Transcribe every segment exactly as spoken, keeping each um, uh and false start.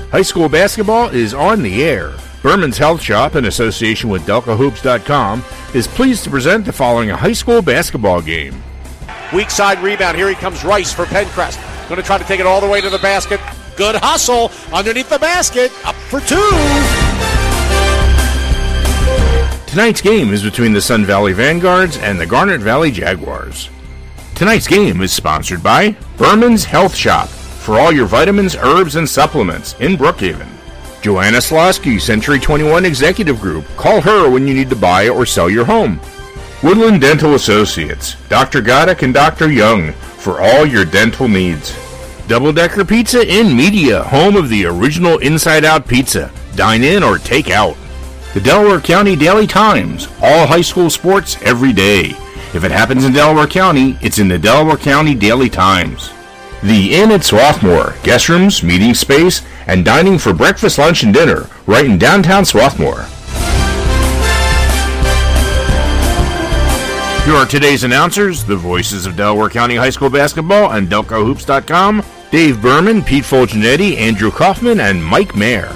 High school basketball is on the air. Berman's Health Shop, in association with Delco Hoops dot com, is pleased to present the following high school basketball game. Weak side rebound. Here he comes, Rice for Pencrest. Going to try to take it all the way to the basket. Good hustle underneath the basket. Up for two. Tonight's game is between the Sun Valley Vanguards and the Garnet Valley Jaguars. Tonight's game is sponsored by Berman's Health Shop, for all your vitamins, herbs, and supplements in Brookhaven. Joanna Slosky, Century twenty-one Executive Group. Call her when you need to buy or sell your home. Woodland Dental Associates, Doctor Goddick and Doctor Young, for all your dental needs. Double Decker Pizza in Media, home of the original Inside Out Pizza. Dine in or take out. The Delaware County Daily Times, all high school sports every day. If it happens in Delaware County, it's in the Delaware County Daily Times. The Inn at Swarthmore, guest rooms, meeting space, and dining for breakfast, lunch, and dinner, right in downtown Swarthmore. Here are today's announcers, the voices of Delaware County High School basketball and Delco Hoops dot com, Dave Berman, Pete Fulgenetti, Andrew Kaufman, and Mike Mayer.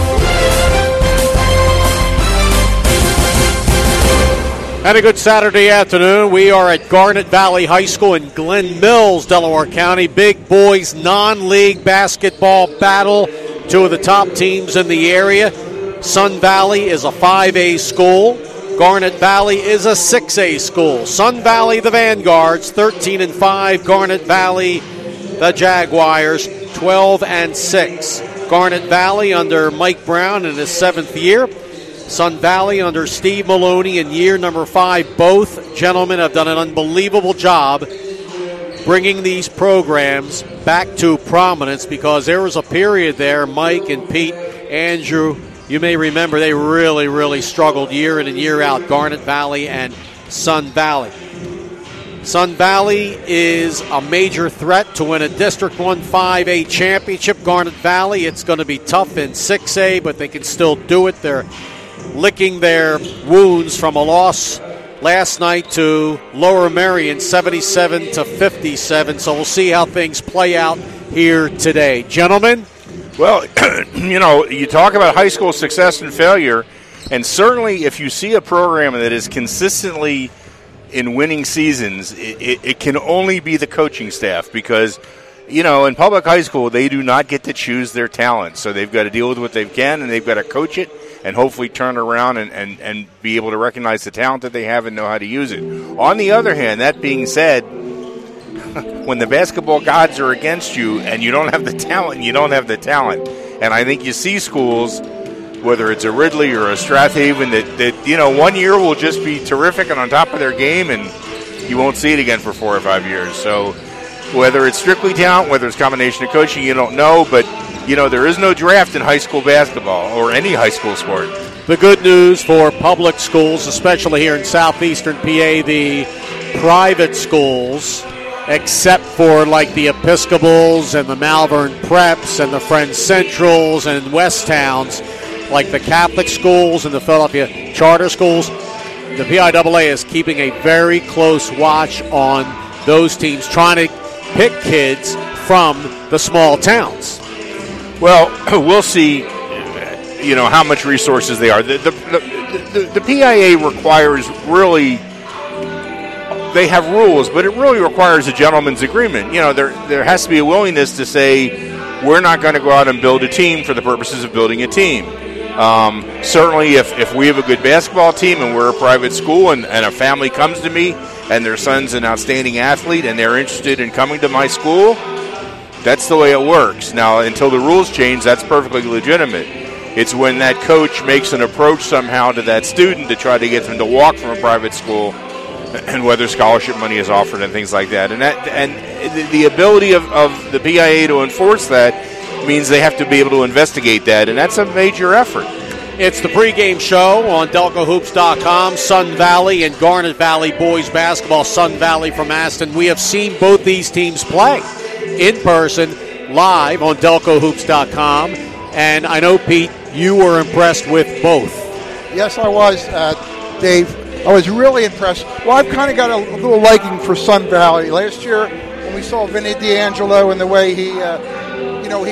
And a good Saturday afternoon. We are at Garnet Valley High School in Glen Mills, Delaware County. Big boys non-league basketball battle. Two of the top teams in the area. Sun Valley is a five A school. Garnet Valley is a six A school. Sun Valley, the Vanguards, thirteen and five. Garnet Valley, the Jaguars, twelve and six. Garnet Valley under Mike Brown in his seventh year. Sun Valley under Steve Maloney in year number five. Both gentlemen have done an unbelievable job bringing these programs back to prominence, because there was a period there, Mike and Pete, Andrew, you may remember they really, really struggled year in and year out, Garnet Valley and Sun Valley. Sun Valley is a major threat to win a District one five A championship. Garnet Valley, it's going to be tough in six A, but they can still do it. They're licking their wounds from a loss last night to Lower Merion, seventy-seven to fifty-seven. So we'll see how things play out here today. Gentlemen? Well, you know, you talk about high school success and failure, and certainly if you see a program that is consistently in winning seasons, it, it, it can only be the coaching staff, because, you know, in public high school, they do not get to choose their talent. So they've got to deal with what they can, and they've got to coach it and hopefully turn around and, and, and be able to recognize the talent that they have and know how to use it. On the other hand, that being said, when the basketball gods are against you and you don't have the talent, you don't have the talent. And I think you see schools, whether it's a Ridley or a Strathaven, that, that you know, one year will just be terrific and on top of their game, and you won't see it again for four or five years. So whether it's strictly talent, whether it's a combination of coaching, you don't know, but you know, there is no draft in high school basketball or any high school sport. The good news for public schools, especially here in southeastern P A, the private schools, except for like the Episcopals and the Malvern Preps and the Friends Centrals and West Towns, like the Catholic schools and the Philadelphia charter schools, the P I A A is keeping a very close watch on those teams, trying to pick kids from the small towns. Well, we'll see, you know, how much resources they are. The, the, the, the, the P I A requires really, they have rules, but it really requires a gentleman's agreement. You know, there there has to be a willingness to say, we're not going to go out and build a team for the purposes of building a team. Um, certainly, if, if we have a good basketball team and we're a private school and, and a family comes to me and their son's an outstanding athlete and they're interested in coming to my school, that's the way it works. Now, until the rules change, that's perfectly legitimate. It's when that coach makes an approach somehow to that student to try to get them to walk from a private school, and whether scholarship money is offered and things like that. And that and the ability of, of the P I A to enforce that means they have to be able to investigate that, and that's a major effort. It's the pregame show on Delco Hoops dot com. Sun Valley and Garnet Valley boys basketball. Sun Valley from Aston. We have seen both these teams play in person, live on Delco Hoops dot com. And I know, Pete, you were impressed with both. Yes, I was, uh, Dave. I was really impressed. Well, I've kind of got a little liking for Sun Valley. Last year, when we saw Vinny D'Angelo and the way he, uh, you know, he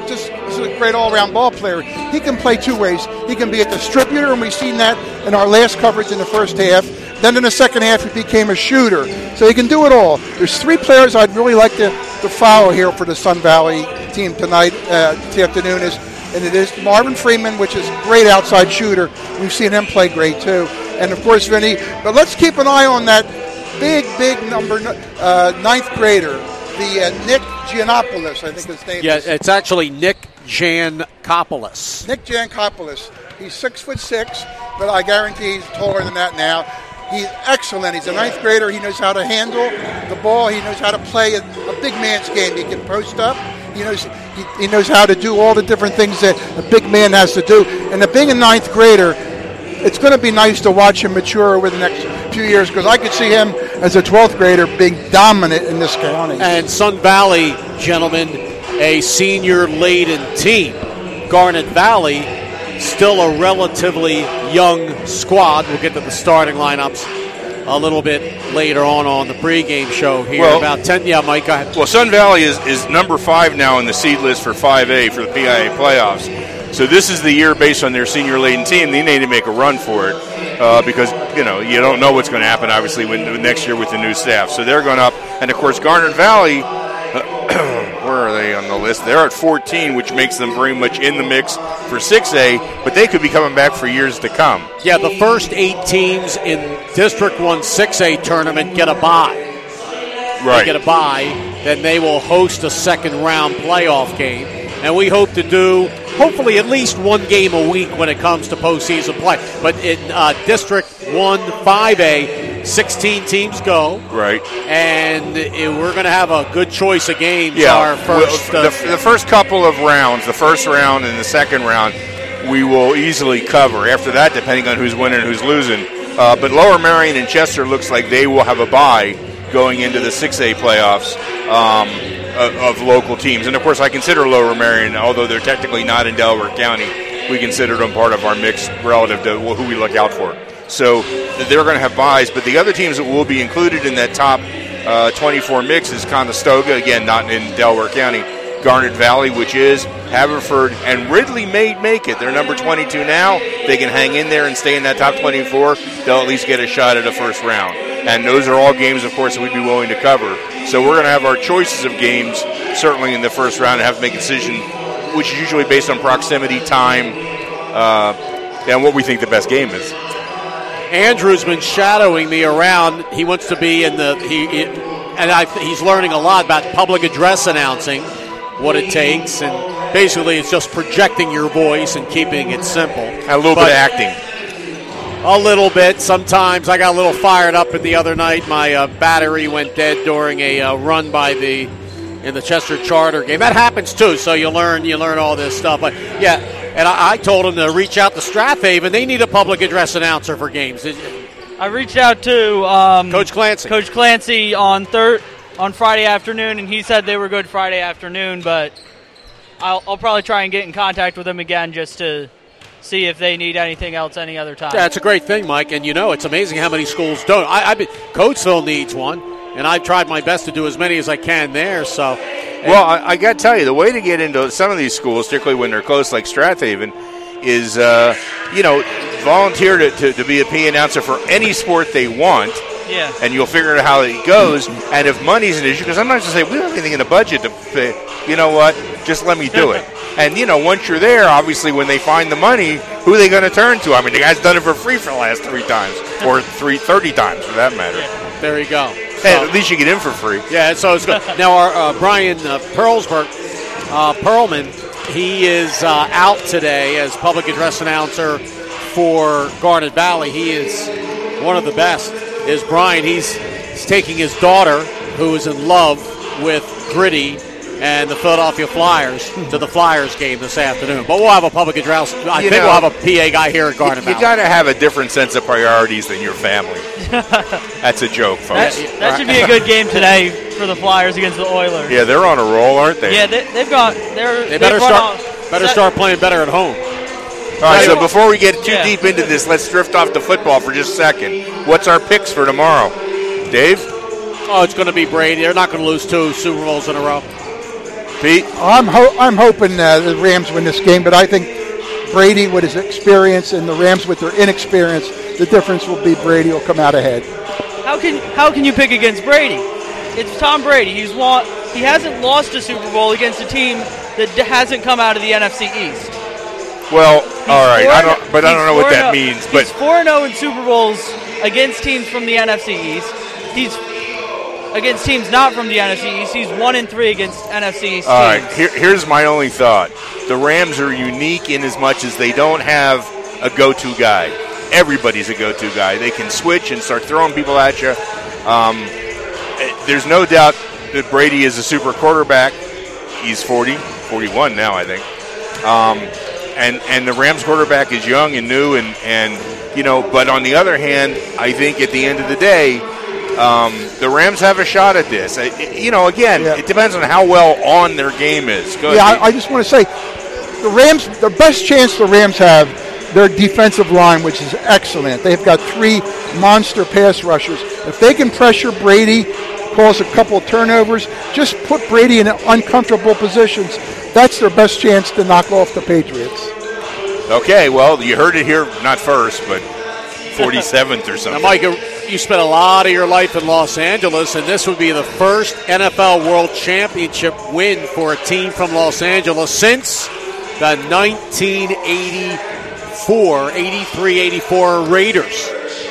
just he's a great all-around ball player. He can play two ways. He can be a distributor, and we've seen that in our last coverage in the first half. Then in the second half, he became a shooter. So he can do it all. There's three players I'd really like to, to follow here for the Sun Valley team tonight, uh, this afternoon, is, and it is Marvin Freeman, which is a great outside shooter. We've seen him play great, too. And, of course, Vinny. But let's keep an eye on that big, big number, uh, ninth grader, the uh, Nick Giannopoulos, I think his name yeah, is. Yeah, it's actually Nick Giannopoulos. Nick Giannopoulos. He's six foot six, but I guarantee he's taller than that now. He's excellent. He's a ninth grader. He knows how to handle the ball. He knows how to play a, a big man's game. He can post up. He knows he, he knows how to do all the different things that a big man has to do. And the being a ninth grader, it's going to be nice to watch him mature over the next few years, because I could see him as a twelfth grader being dominant in this county. And Sun Valley, gentlemen, a senior-laden team. Garnet Valley, still a relatively young squad. We'll get to the starting lineups a little bit later on on the pregame show here. Well, about ten. Yeah, Mike, go ahead. Well, Sun Valley is, is number five now in the seed list for five A for the P I A playoffs. So this is the year, based on their senior-laden team, they need to make a run for it uh, because, you know, you don't know what's going to happen, obviously, when, next year with the new staff. So they're going up. And, of course, Garnet Valley, uh, where are they on the list? They're at fourteen, which makes them very much in the mix for six A, but they could be coming back for years to come. Yeah, the first eight teams in District one six A tournament get a bye. Right. They get a bye, then they will host a second-round playoff game. And we hope to do, hopefully, at least one game a week when it comes to postseason play. But in uh, District one five A, sixteen teams go. Right. And it, we're going to have a good choice of games. Yeah. Our first, well, uh, the, the first couple of rounds, the first round and the second round, we will easily cover. After that, depending on who's winning and who's losing. Uh, but Lower Merion and Chester looks like they will have a bye going into the six A playoffs. Um, Of, of local teams. And, of course, I consider Lower Merion, although they're technically not in Delaware County, we consider them part of our mix relative to who we look out for. So they're going to have buys. But the other teams that will be included in that top uh, twenty-four mix is Conestoga, again, not in Delaware County, Garnet Valley, which is Haverford, and Ridley may make it. They're number twenty-two now. They can hang in there and stay in that top twenty-four. They'll at least get a shot at a first round. And those are all games, of course, that we'd be willing to cover. So we're going to have our choices of games, certainly in the first round, and have to make a decision, which is usually based on proximity, time, uh, and what we think the best game is. Andrew's been shadowing me around. He wants to be in the he, he and I, he's learning a lot about public address announcing, what it takes, and basically it's just projecting your voice and keeping it simple. And a little but, bit of acting. A little bit. Sometimes I got a little fired up the other night. My uh, battery went dead during a uh, run by the in the Chester Charter game. That happens too. So you learn you learn all this stuff. But yeah, and I, I told him to reach out to Strathaven. They need a public address announcer for games. I reached out to um, Coach Clancy. Coach Clancy on thir- on Friday afternoon, and he said they were good Friday afternoon. But I'll, I'll probably try and get in contact with them again just to see if they need anything else any other time. Yeah, it's a great thing, Mike, and you know it's amazing how many schools don't. I, I've been, Coatesville needs one, and I've tried my best to do as many as I can there. So, well, I, I got to tell you, the way to get into some of these schools, particularly when they're close like Strathaven, is, uh, you know, volunteer to, to, to be a P announcer for any sport they want. Yeah. And you'll figure out how it goes. And if money's an issue, because I'm not just saying we don't have anything in the budget to pay, you know what, just let me do it. And, you know, once you're there, obviously when they find the money, who are they going to turn to? I mean, the guy's done it for free for the last three times, or three, thirty times for that matter. Yeah, there you go. Hey, so, at least you get in for free. Yeah, so it's good. Now, our uh, Brian uh, Perlsberg, uh, Perlman, he is uh, out today as public address announcer for Garnet Valley. He is one of the best. Is Brian. He's, he's taking his daughter, who is in love with Gritty and the Philadelphia Flyers, to the Flyers game this afternoon. But we'll have a public address. I you think know, we'll have a P A guy here at Garnet Valley. You got to have a different sense of priorities than your family. That's a joke, folks. That, that should be a good game today for the Flyers against the Oilers. Yeah, they're on a roll, aren't they? Yeah, they, they've got. They're, they better start. Better start playing better at home. All right, so before we get too yeah. deep into this, let's drift off to football for just a second. What's our picks for tomorrow? Dave? Oh, it's going to be Brady. They're not going to lose two Super Bowls in a row. Pete? I'm ho- I'm hoping uh, the Rams win this game, but I think Brady with his experience and the Rams with their inexperience, the difference will be Brady will come out ahead. How can how can you pick against Brady? It's Tom Brady. He's won. He hasn't lost a Super Bowl against a team that d- hasn't come out of the N F C East. Well, He's all right, I four- don't, but I don't know what that means. But he's four and oh in Super Bowls against teams from the N F C East. He's against teams not from the N F C East. He's one and three against N F C East all teams. right, here, here's my only thought: the Rams are unique in as much as they don't have a go-to guy. Everybody's a go-to guy. They can switch and start throwing people at you. Um, there's no doubt that Brady is a super quarterback. He's forty, forty-one now, I think. Um, and and the Rams quarterback is young and new, and, and you know. But on the other hand, I think at the end of the day, um, the Rams have a shot at this. I, you know, again, Yeah. it depends on how well on their game is. Go Yeah, ahead. I, I just want to say, the Rams, the best chance the Rams have, their defensive line, which is excellent. They've got three monster pass rushers. If they can pressure Brady, cause a couple of turnovers, just put Brady in uncomfortable positions, that's their best chance to knock off the Patriots. Okay, well, you heard it here, not first, but forty-seventh or Now, something. Mike, you spent a lot of your life in Los Angeles, and this would be the first N F L World Championship win for a team from Los Angeles since the nineteen eighty-four, eighty-three eighty-four Raiders.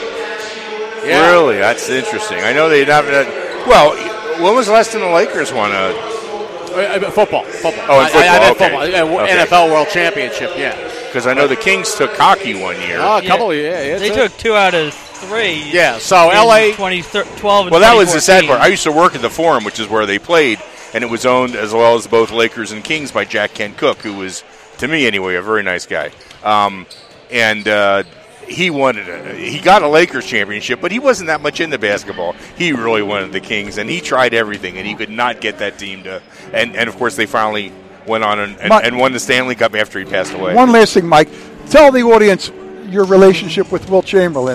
Yeah. Really? That's interesting. I know they haven't had. Well, when was the last time the Lakers won a. Uh, football, football. Oh, in I- football, I, I meant okay. football. Uh, Okay. N F L World Championship, yeah. Because I know the Kings took hockey one year. Oh, a Yeah. couple, yeah. it's They a- took two out of three. Yeah, so in L A twenty twelve and Well, that was the sad twenty part. I fourteen. used to work at the Forum, which is where they played, and it was owned as well as both Lakers and Kings by Jack Kent Cook, who was, to me anyway, a very nice guy. Um, and uh, he wanted a, he got a Lakers championship, but he wasn't that much into basketball. He really wanted the Kings, and he tried everything, and he could not get that team to. And, and of course, they finally went on and, and, My- and won the Stanley Cup after he passed away. One last thing, Mike. Tell the audience your relationship with Will Chamberlain.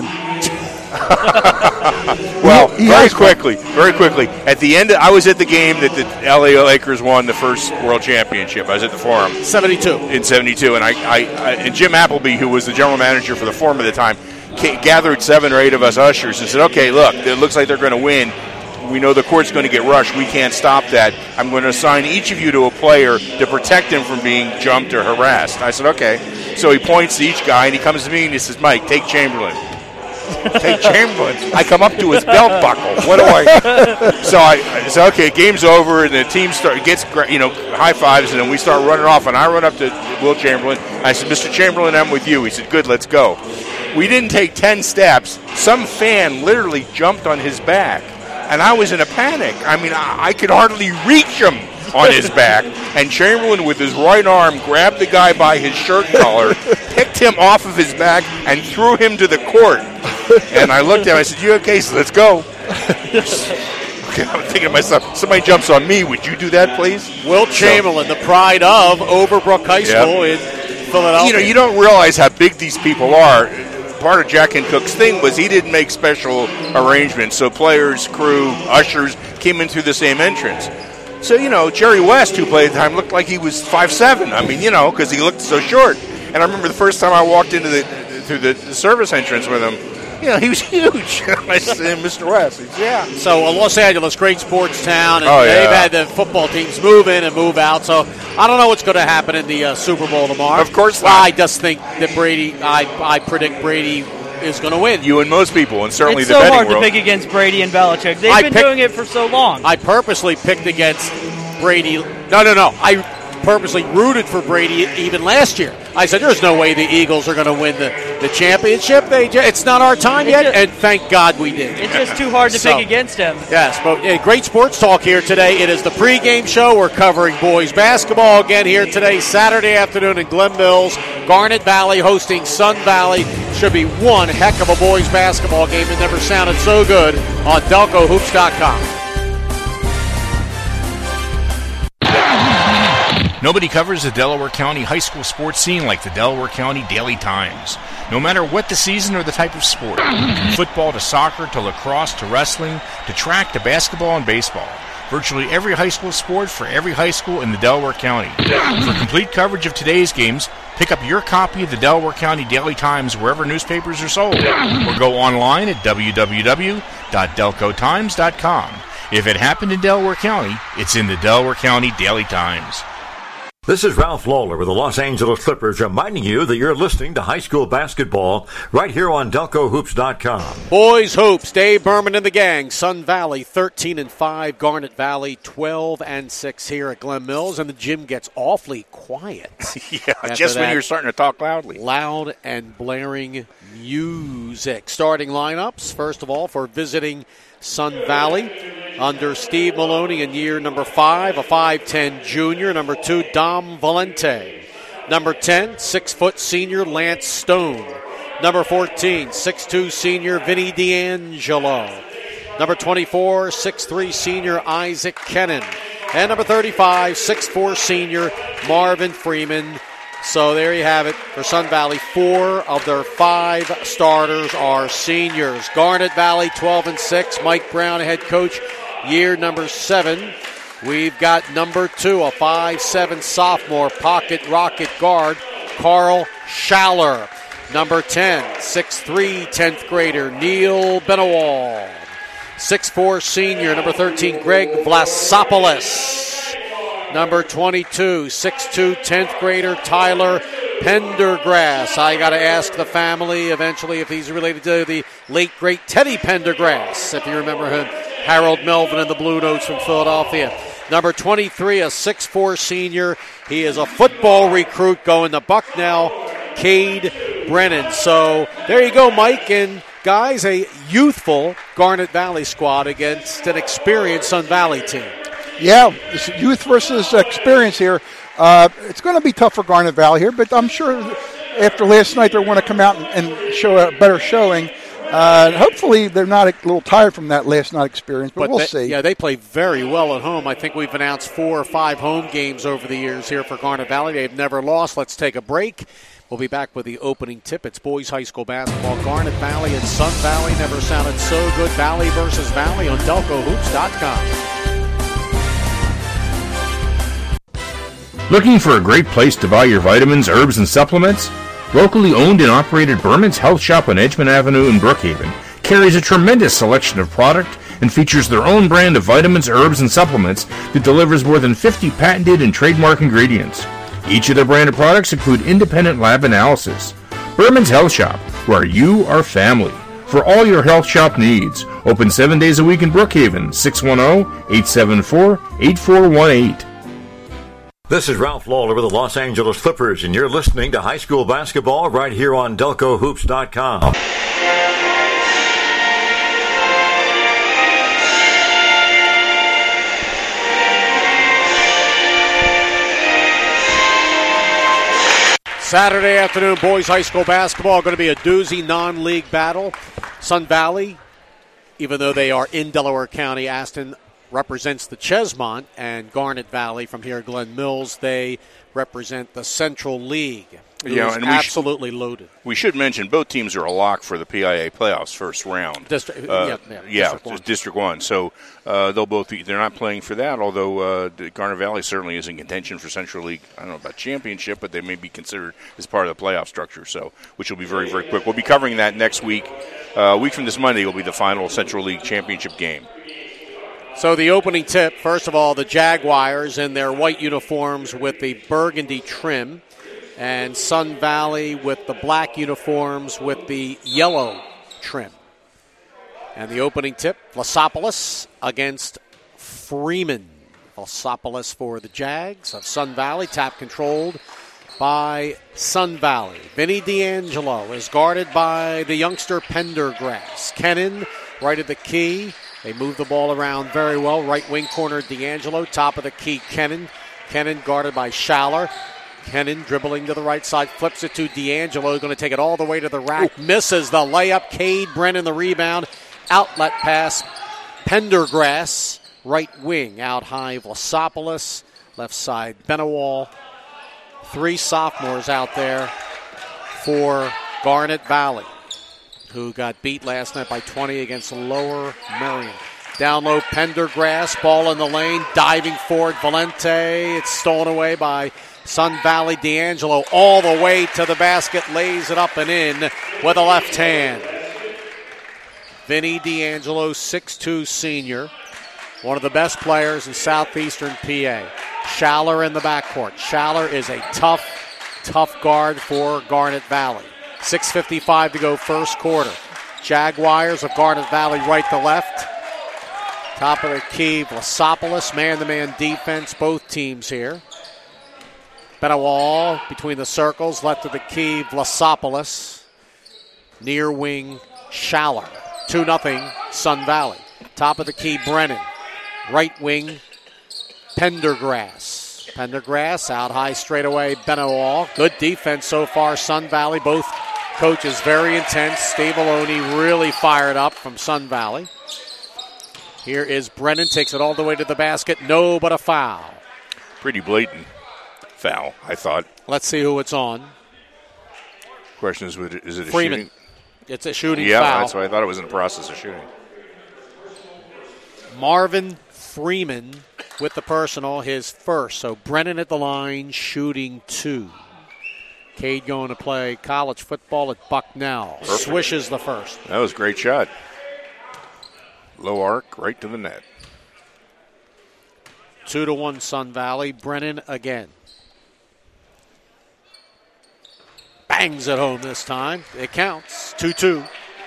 Well, He very has one. quickly, very quickly. At the end, I was at the game that the L A Lakers won the first World Championship. I was at the Forum seventy-two. in seventy-two, and I, I, I and Jim Appleby, who was the general manager for the Forum at the time, ca- gathered seven or eight of us ushers and said, "Okay, look, it looks like they're going to win. We know the court's going to get rushed. We can't stop that. I'm going to assign each of you to a player to protect him from being jumped or harassed." I said, "Okay." So he points to each guy, and he comes to me and he says, "Mike, take Chamberlain." Take Chamberlain. I come up to his belt buckle. What do I? So I, I said, "Okay, game's over," and the team start gets gra- you know high fives, and then we start running off. And I run up to Will Chamberlain. I said, "Mister Chamberlain, I'm with you." He said, "Good, let's go." We didn't take ten steps. Some fan literally jumped on his back, and I was in a panic. I mean, I, I could hardly reach him on his back. And Chamberlain, with his right arm, grabbed the guy by his shirt collar, picked him off of his back, and threw him to the court. And I looked at him. I said, "You okay? So let's go." Okay, I'm thinking to myself, somebody jumps on me. Would you do that, please? Will Chamberlain, the pride of Overbrook High School in Philadelphia. You know, you don't realize how big these people are. Part of Jack and Cook's thing was he didn't make special arrangements, so players, crew, ushers came in through the same entrance. So, you know, Jerry West, who played at the time, looked like he was five seven. I mean, you know, because he looked so short. And I remember the first time I walked into the through the service entrance with him, you know, he was huge. I said, "Mister West." He said, "Yeah." So uh, Los Angeles, great sports town, and Oh, yeah. they've had the football teams move in and move out. So I don't know what's going to happen in the uh, Super Bowl tomorrow. Of course not. I just think that Brady. I I predict Brady is going to win. You and most people, and certainly It's the so betting hard world. to pick against Brady and Belichick. They've I been picked- doing it for so long. I purposely picked against Brady. No, no, no. I purposely rooted for Brady even last year. I said, "There's no way the Eagles are going to win the, the championship. They ju- it's not our time yet." just- And thank God we did. It's just too hard to So- pick against him. Yes, but yeah, great sports talk here today. It is the pregame show. We're covering boys basketball again here today, Saturday afternoon in Glen Mills. Garnet Valley hosting Sun Valley. Should be one heck of a boys basketball game. It never sounded so good on Delco Hoops dot com. Nobody covers the Delaware County high school sports scene like the Delaware County Daily Times. No matter what the season or the type of sport, from football to soccer to lacrosse to wrestling to track to basketball and baseball, virtually every high school sport for every high school in the Delaware County. For complete coverage of today's games, pick up your copy of the Delaware County Daily Times wherever newspapers are sold, or go online at w w w dot delco times dot com. If it happened in Delaware County, it's in the Delaware County Daily Times. This is Ralph Lawler with the Los Angeles Clippers reminding you that you're listening to high school basketball right here on delco hoops dot com. Boys Hoops, Dave Berman and the gang. Sun Valley thirteen and five, Garnet Valley twelve and six here at Glen Mills, and the gym gets awfully quiet. Yeah, just when you're starting to talk loudly. Loud and blaring music. Starting lineups, first of all, for visiting Sun Valley under Steve Maloney in year number five, a five ten junior. Number two, Dom Valente. Number ten, six-foot senior Lance Stone. Number fourteen, six two senior Vinny D'Angelo. Number twenty-four, six three senior Isaac Kennan. And number thirty-five, six four senior Marvin Freeman. So there you have it for Sun Valley. Four of their five starters are seniors. Garnet Valley twelve and six. Mike Brown, head coach, year number seven. We've got number two, a five seven sophomore pocket rocket guard, Carl Schaller. Number ten, six three tenth grader, Neil Benawal. six four senior, number thirteen, Greg Vlasopoulos. Number twenty-two, six two tenth grader, Tyler Pendergrass. I got to ask the family eventually if he's related to the late, great Teddy Pendergrass, if you remember him. Harold Melvin and the Blue Notes from Philadelphia. Number twenty-three, a six four senior. He is a football recruit going to Bucknell, Cade Brennan. So there you go, Mike. And guys, a youthful Garnet Valley squad against an experienced Sun Valley team. Yeah, this youth versus experience here. Uh, it's going to be tough for Garnet Valley here, but I'm sure after last night they're going to come out and, and show a better showing. Uh, hopefully they're not a little tired from that last night experience, but, but we'll they, see. Yeah, they play very well at home. I think we've announced four or five home games over the years here for Garnet Valley. They've never lost. Let's take a break. We'll be back with the opening tip. It's boys high school basketball. Garnet Valley and Sun Valley never sounded so good. Valley versus Valley on delco hoops dot com. Looking for a great place to buy your vitamins, herbs, and supplements? Locally owned and operated Berman's Health Shop on Edgemont Avenue in Brookhaven carries a tremendous selection of product and features their own brand of vitamins, herbs, and supplements that delivers more than fifty patented and trademark ingredients. Each of their branded products include independent lab analysis. Berman's Health Shop, where you are family. For all your health shop needs. Open seven days a week in Brookhaven, six one zero, eight seven four, eight four one eight. This is Ralph Lawler with the Los Angeles Clippers, and you're listening to high school basketball right here on delco hoops dot com. Saturday afternoon, boys high school basketball, going to be a doozy non-league battle. Sun Valley, even though they are in Delaware County, Aston represents the Chesmont, and Garnet Valley from here, Glen Mills, they represent the Central League. It yeah, is and absolutely we sh- loaded. We should mention both teams are a lock for the P I A playoffs first round. District, uh, yeah, yeah, yeah, District One. District One. So uh, they'll both be, they're not playing for that. Although uh, Garnet Valley certainly is in contention for Central League. I don't know about championship, but they may be considered as part of the playoff structure. So, which will be very very quick. We'll be covering that next week. Uh, a week from this Monday will be the final Central League championship game. So the opening tip, first of all, the Jaguars in their white uniforms with the burgundy trim, and Sun Valley with the black uniforms with the yellow trim. And the opening tip, Vlasopoulos against Freeman. Vlasopoulos for the Jags of Sun Valley, tap controlled by Sun Valley. Vinny D'Angelo is guarded by the youngster Pendergrass. Kennan right at the key. They move the ball around very well. Right wing corner, D'Angelo. Top of the key, Kennan. Kennan guarded by Schaller. Kennan dribbling to the right side, flips it to D'Angelo. Going to take it all the way to the rack. Ooh. Misses the layup. Cade Brennan the rebound. Outlet pass. Pendergrass, right wing. Out high, Vlasopoulos. Left side, Benawal. Three sophomores out there for Garnet Valley, who got beat last night by twenty against Lower Merion. Down low, Pendergrass, ball in the lane, diving forward, Valente. It's stolen away by Sun Valley. D'Angelo all the way to the basket, lays it up and in with a left hand. Vinny D'Angelo, six two senior, one of the best players in southeastern P A. Schaller in the backcourt. Schaller is a tough, tough guard for Garnet Valley. six fifty-five to go first quarter. Jaguars of Garnet Valley right to left. Top of the key, Vlasopoulos, man-to-man defense, both teams here. Benawal between the circles, left of the key, Vlasopoulos. Near wing, Schaller. two nothing, Sun Valley. Top of the key, Brennan. Right wing, Pendergrass. Pendergrass out high straight away, Benawal. Good defense so far, Sun Valley. Both coaches very intense. Steve Maloney really fired up from Sun Valley. Here is Brennan, takes it all the way to the basket. No, but a foul. Pretty blatant foul, I thought. Let's see who it's on. Question is, is it a Freeman. shooting? It's a shooting yeah, foul. Yeah, that's why I thought it was in the process of shooting. Marvin Freeman with the personal, his first. So Brennan at the line, shooting two. Cade going to play college football at Bucknell. Perfect. Swishes the first. That was a great shot. Low arc, right to the net. Two to one Sun Valley. Brennan again. Bangs it home this time. It counts. two two.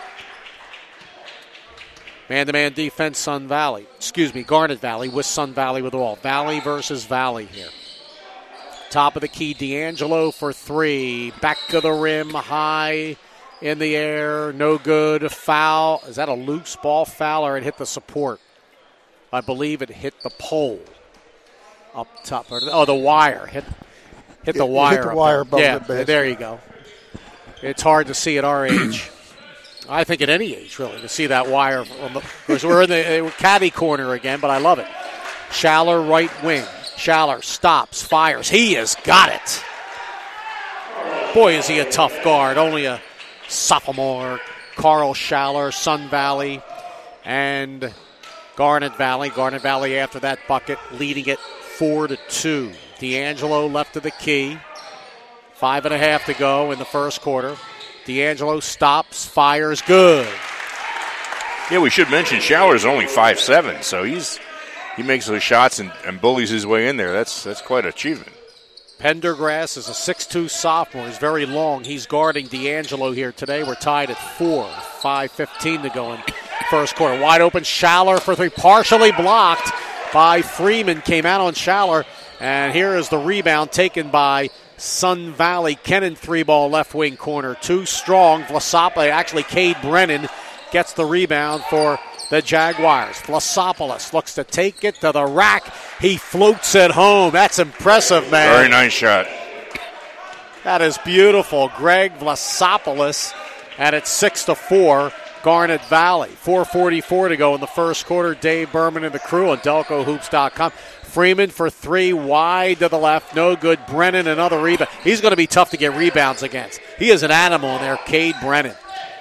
Man-to-man defense, Sun Valley. Excuse me, Garnet Valley with Sun Valley with the ball. Valley versus Valley here. Top of the key, D'Angelo for three. Back of the rim, high in the air. No good. Foul. Is that a loose ball foul or it hit the support? I believe it hit the pole up top. Oh, the wire. Hit, hit the it, wire. It hit the up wire above yeah, the basket. There you go. It's hard to see at our age. I think at any age, really, to see that wire. Because we're in the caddy corner again, but I love it. Schaller, right wing. Schaller stops, fires. He has got it. Boy, is he a tough guard. Only a sophomore. Carl Schaller, Sun Valley, and Garnet Valley. Garnet Valley after that bucket, leading it four to two. D'Angelo left of the key. Five and a half to go in the first quarter. D'Angelo stops, fires, good. Yeah, we should mention Schaller's only five seven, so he's he makes those shots and, and bullies his way in there. That's that's quite an achievement. Pendergrass is a six two sophomore. He's very long. He's guarding D'Angelo here today. We're tied at four. five fifteen to go in first quarter. Wide open, Schaller for three. Partially blocked by Freeman. Came out on Schaller. And here is the rebound taken by Sun Valley. Kennan three ball left wing corner. Too strong. Vlasopoulos, actually Cade Brennan, gets the rebound for the Jaguars. Vlasopoulos looks to take it to the rack. He floats it home. That's impressive, man. Very nice shot. That is beautiful. Greg Vlasopoulos, and it's six to four. Garnet Valley. four forty-four to go in the first quarter. Dave Berman and the crew on Delco Hoops dot com. Freeman for three, wide to the left, no good. Brennan, another rebound. He's going to be tough to get rebounds against. He is an animal in there, Cade Brennan.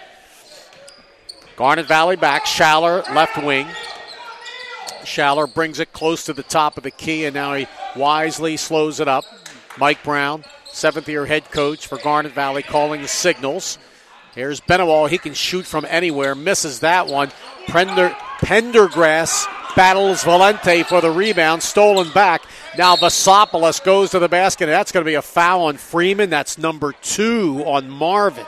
Garnet Valley back, Schaller, left wing. Schaller brings it close to the top of the key, and now he wisely slows it up. Mike Brown, seventh-year head coach for Garnet Valley, calling the signals. Here's Benawal. He can shoot from anywhere. Misses that one. Pender, Pendergrass battles Valente for the rebound. Stolen back. Now Vlasopoulos goes to the basket. And that's going to be a foul on Freeman. That's number two on Marvin.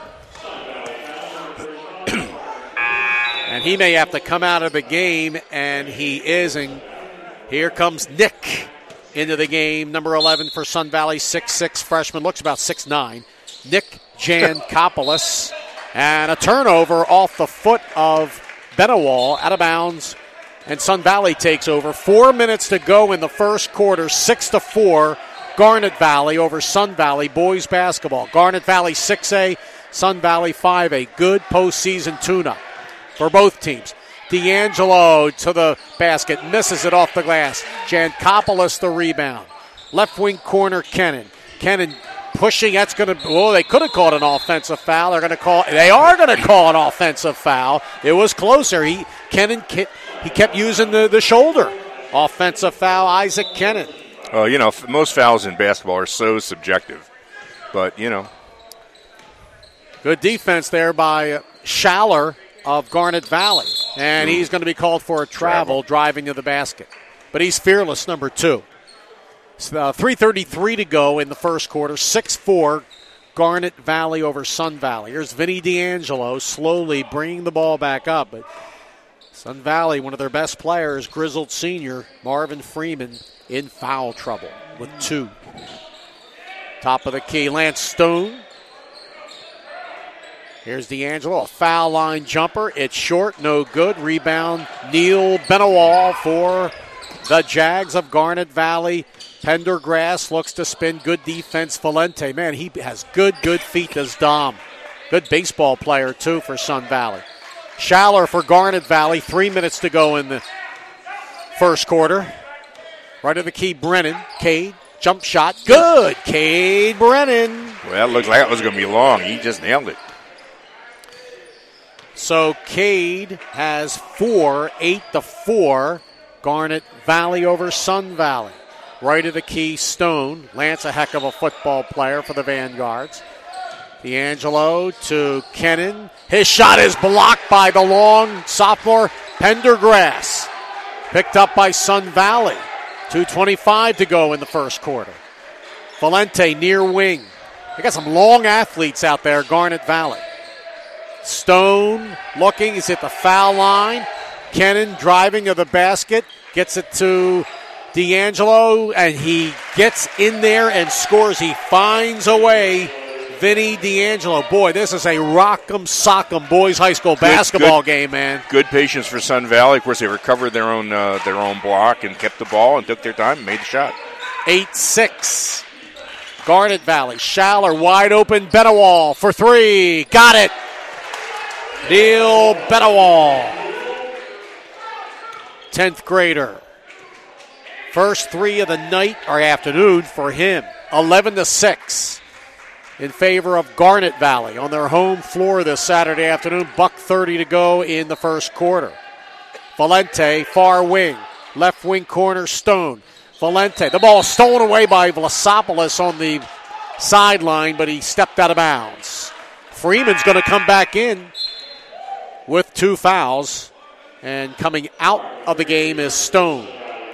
And he may have to come out of the game, and he is. And here comes Nick into the game. Number eleven for Sun Valley, six six freshman. Looks about six nine. Nick Jankopoulos. And a turnover off the foot of Benawal, out of bounds, and Sun Valley takes over. Four minutes to go in the first quarter, six to four. Garnet Valley over Sun Valley boys basketball. Garnet Valley six A, Sun Valley five A. Good postseason tune-up for both teams. D'Angelo to the basket, misses it off the glass. Jankopoulos the rebound. Left wing corner, Kennan. Kennan pushing, that's going to, well, they could have called an offensive foul. They're going to call, they are going to call an offensive foul. It was closer. He, Kennan he kept using the, the shoulder. Offensive foul, Isaac Kennan. Well, you know, f- most fouls in basketball are so subjective. But, you know. Good defense there by Schaller of Garnet Valley. And he's going to be called for a travel, travel driving to the basket. But he's fearless, number two. Uh, three thirty-three to go in the first quarter. six four, Garnet Valley over Sun Valley. Here's Vinny D'Angelo slowly bringing the ball back up. But Sun Valley, one of their best players, grizzled senior Marvin Freeman, in foul trouble with two. Top of the key, Lance Stone. Here's D'Angelo, a foul line jumper. It's short, no good. Rebound, Neil Benawal for the Jags of Garnet Valley. Pendergrass looks to spin. Good defense, Valente. Man, he has good, good feet, does Dom. Good baseball player, too, for Sun Valley. Schaller for Garnet Valley. Three minutes to go in the first quarter. Right of the key, Brennan. Cade, jump shot. Good. Cade Brennan. Well, it looked like it was going to be long. He just nailed it. So Cade has four, eight to four. Garnet Valley over Sun Valley. Right of the key, Stone. Lance, a heck of a football player for the Vanguards. D'Angelo to Kennan. His shot is blocked by the long sophomore Pendergrass. Picked up by Sun Valley. two twenty-five to go in the first quarter. Valente near wing. They got some long athletes out there, Garnet Valley. Stone looking, he's at the foul line. Kennan driving to the basket, gets it to D'Angelo, and he gets in there and scores. He finds a way. Vinny D'Angelo. Boy, this is a rock'em sock'em boys high school basketball good, game, man. Good patience for Sun Valley. Of course, they recovered their own uh, their own block and kept the ball and took their time and made the shot. eight six. Garnet Valley. Schaller wide open. Benawal for three. Got it. Neil Benawal. tenth grader. First three of the night or afternoon for him. eleven to six in favor of Garnet Valley on their home floor this Saturday afternoon. Buck thirty to go in the first quarter. Valente, far wing. Left wing corner, Stone. Valente. The ball stolen away by Vlasopoulos on the sideline, but he stepped out of bounds. Freeman's going to come back in with two fouls. And coming out of the game is Stone.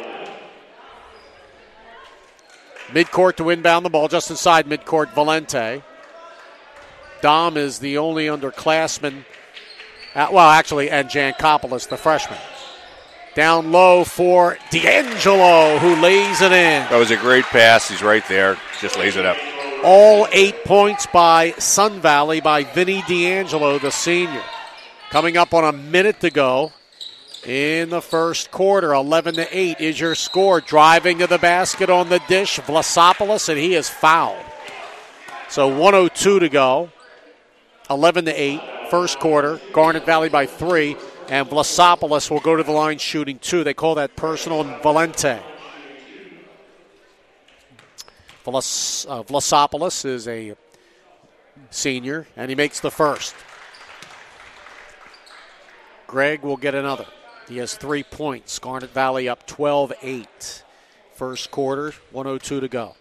Midcourt to inbound the ball, just inside midcourt, Valente. Dom is the only underclassman. Uh, well, actually, and Jankopoulos, the freshman. Down low for D'Angelo, who lays it in. That was a great pass. He's right there. Just lays it up. All eight points by Sun Valley by Vinny D'Angelo, the senior. Coming up on a minute to go in the first quarter. eleven to eight is your score. Driving to the basket on the dish, Vlasopoulos, and he is fouled. So one oh two to go. eleven to eight, first quarter. Garnet Valley by three, and Vlasopoulos will go to the line shooting two. They call that personal and Valente. Vlas, uh, Vlasopoulos is a senior, and he makes the first. Greg will get another. He has three points. Garnet Valley up twelve eight. First quarter, one oh two to go.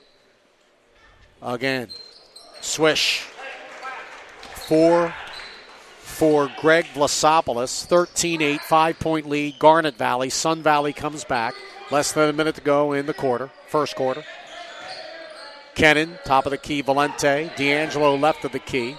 Again, swish. Four for Greg Vlasopoulos. thirteen eight, five-point lead. Garnet Valley. Sun Valley comes back. Less than a minute to go in the quarter, first quarter. Kennan, top of the key, Valente. D'Angelo left of the key.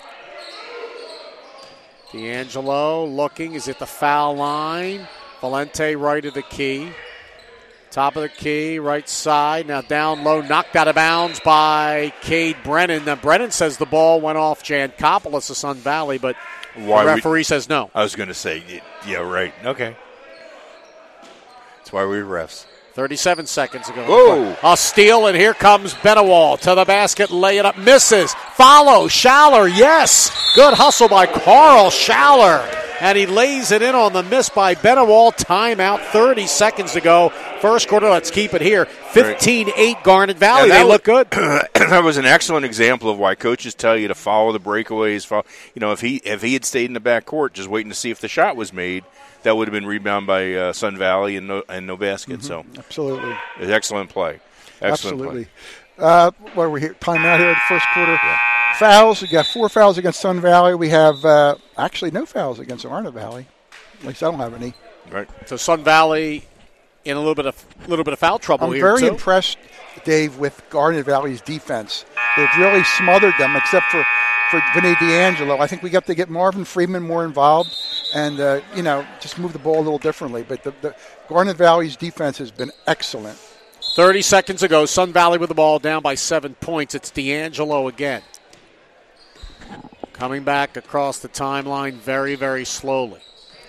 D'Angelo looking, is at the foul line. Valente right of the key. Top of the key, right side. Now down low, knocked out of bounds by Cade Brennan. Now Brennan says the ball went off Jankopoulos of Sun Valley, but why the referee we, says no. I was going to say, yeah, right. Okay. That's why we're refs. thirty-seven seconds ago. Whoa. A steal, and here comes Benawal to the basket, lay it up, misses. Follow, Schaller, yes. Good hustle by Carl Schaller. And he lays it in on the miss by Benawal. Timeout, thirty seconds to go. First quarter, let's keep it here. fifteen eight Garnet Valley. They was, look good. That was an excellent example of why coaches tell you to follow the breakaways. Follow, you know, if he if he had stayed in the back court just waiting to see if the shot was made, that would have been rebounded by uh, Sun Valley and no, and no basket. Mm-hmm. So absolutely, excellent play. Excellent absolutely. play. Uh, what are we here? Time out here in the first quarter. Yeah. Fouls. We got four fouls against Sun Valley. We have uh, actually no fouls against Garnet Valley. At least I don't have any. Right. So Sun Valley in a little bit of little bit of foul trouble I'm here. very too. impressed, Dave, with Garnet Valley's defense. They've really smothered them, except for for Vinny D'Angelo. I think we got to get Marvin Freeman more involved, and uh, you know, just move the ball a little differently. But the, the Garnet Valley's defense has been excellent. Thirty seconds ago, Sun Valley with the ball down by seven points. It's D'Angelo again. Coming back across the timeline very, very slowly.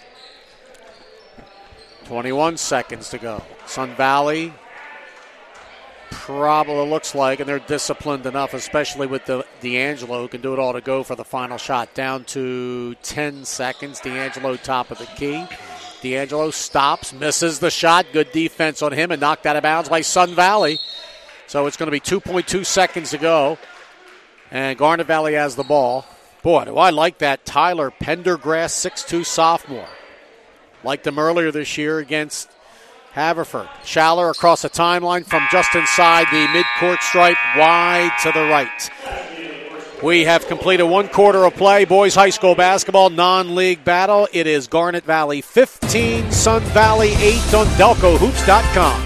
twenty-one seconds to go. Sun Valley probably looks like, and they're disciplined enough, especially with the D'Angelo, who can do it all to go for the final shot. Down to ten seconds. D'Angelo top of the key. D'Angelo stops, misses the shot. Good defense on him and knocked out of bounds by Sun Valley. So it's going to be two point two seconds to go. And Garnet Valley has the ball. Boy, do I like that Tyler Pendergrass, six two sophomore. Liked him earlier this year against Haverford. Schaller across the timeline from just inside the midcourt stripe, wide to the right. We have completed one quarter of play. Boys high school basketball non-league battle. It is Garnet Valley fifteen, Sun Valley eight on Delco Hoops dot com.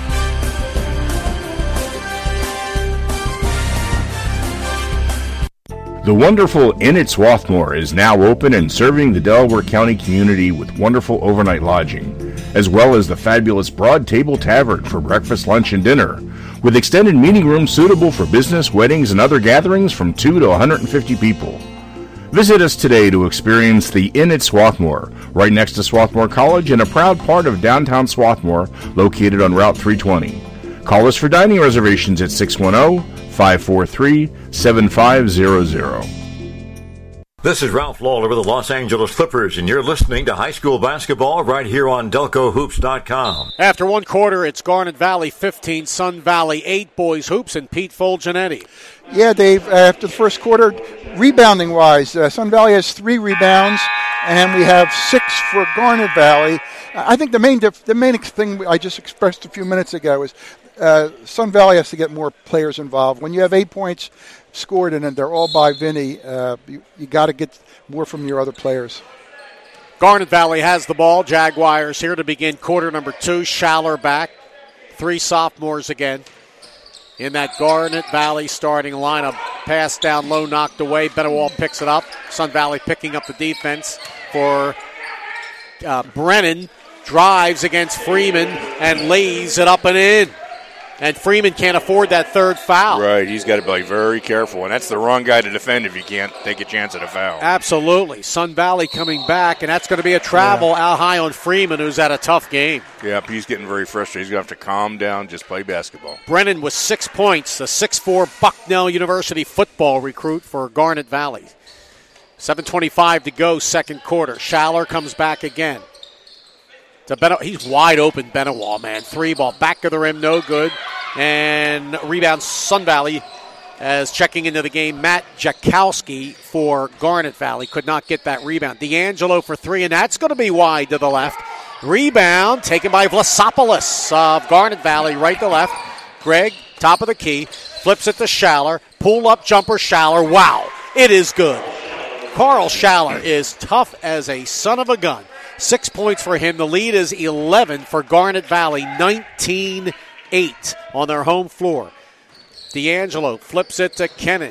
The wonderful Inn at Swarthmore is now open and serving the Delaware County community with wonderful overnight lodging, as well as the fabulous Broad Table Tavern for breakfast, lunch, and dinner, with extended meeting rooms suitable for business, weddings, and other gatherings from two to one hundred fifty people. Visit us today to experience the Inn at Swarthmore, right next to Swarthmore College and a proud part of downtown Swarthmore, located on Route three twenty. Call us for dining reservations at six one zero, five four three, seven five zero zero. This is Ralph Lawler with the Los Angeles Clippers, and you're listening to high school basketball right here on Delco Hoops dot com. After one quarter, it's Garnet Valley fifteen, Sun Valley eight, Boys Hoops, and Pete Fulgenetti. Yeah, Dave, after the first quarter, rebounding-wise, uh, Sun Valley has three rebounds, and we have six for Garnet Valley. I think the main dif- the main thing I just expressed a few minutes ago is uh, Sun Valley has to get more players involved. When you have eight points scored and they're all by Vinny, uh, you, you got to get more from your other players. Garnet Valley has the ball. Jaguars here to begin quarter number two. Schaller back. Three sophomores again in that Garnet Valley starting lineup. Pass down low, knocked away. Benewall picks it up. Sun Valley picking up the defense for uh, Brennan. Drives against Freeman and lays it up and in. And Freeman can't afford that third foul. Right, he's got to be very careful, and that's the wrong guy to defend if you can't take a chance at a foul. Absolutely. Sun Valley coming back, and that's going to be a travel yeah. out high on Freeman, who's had a tough game. Yeah, he's getting very frustrated. He's going to have to calm down, just play basketball. Brennan with six points, the six four Bucknell University football recruit for Garnet Valley. seven twenty-five to go, second quarter. Schaller comes back again. To Ben- he's wide open, Benewall, man. Three ball, back of the rim, no good. And rebound Sun Valley as checking into the game. Matt Jakowski for Garnet Valley could not get that rebound. D'Angelo for three, and that's going to be wide to the left. Rebound taken by Vlasopoulos of Garnet Valley, right to left. Greg, top of the key, flips it to Schaller. Pull up jumper, Schaller. Wow, it is good. Carl Schaller is tough as a son of a gun. Six points for him. The lead is eleven for Garnet Valley, nineteen eight on their home floor. D'Angelo flips it to Kennan.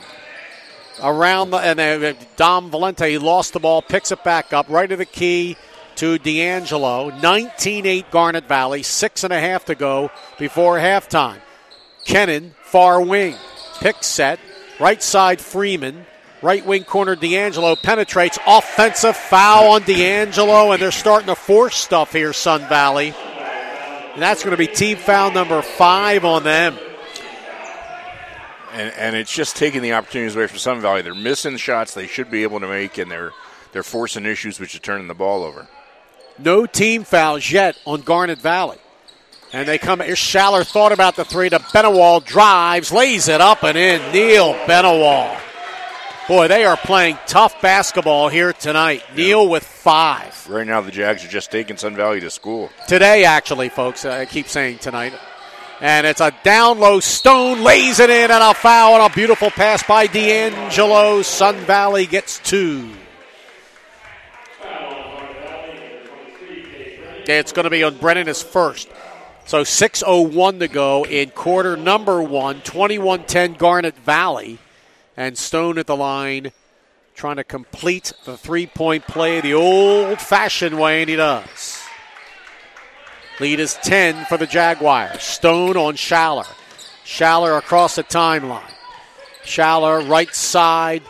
Around the, and uh, Dom Valente, he lost the ball, picks it back up, right to the key to D'Angelo. nineteen eight Garnet Valley, six and a half to go before halftime. Kennan, far wing, pick set, right side Freeman. Right wing corner, D'Angelo penetrates. Offensive foul on D'Angelo, and they're starting to force stuff here, Sun Valley. And that's going to be team foul number five on them. And, and it's just taking the opportunities away from Sun Valley. They're missing shots they should be able to make, and they're they're forcing issues, which is turning the ball over. No team fouls yet on Garnet Valley. And they come here. Schaller thought about the three to Benewall, drives, lays it up and in. Neil Benewall. Boy, they are playing tough basketball here tonight. Yeah. Neal with five. Right now the Jags are just taking Sun Valley to school. Today, actually, folks. I keep saying tonight. And it's a down low. Stone lays it in, and a foul, and a beautiful pass by D'Angelo. Sun Valley gets two. It's going to be on Brennan as first. So six oh one to go in quarter number one. twenty-one ten Garnet Valley. And Stone at the line trying to complete the three-point play the old-fashioned way, and he does. Lead is ten for the Jaguars. Stone on Schaller. Schaller across the timeline. Schaller right side.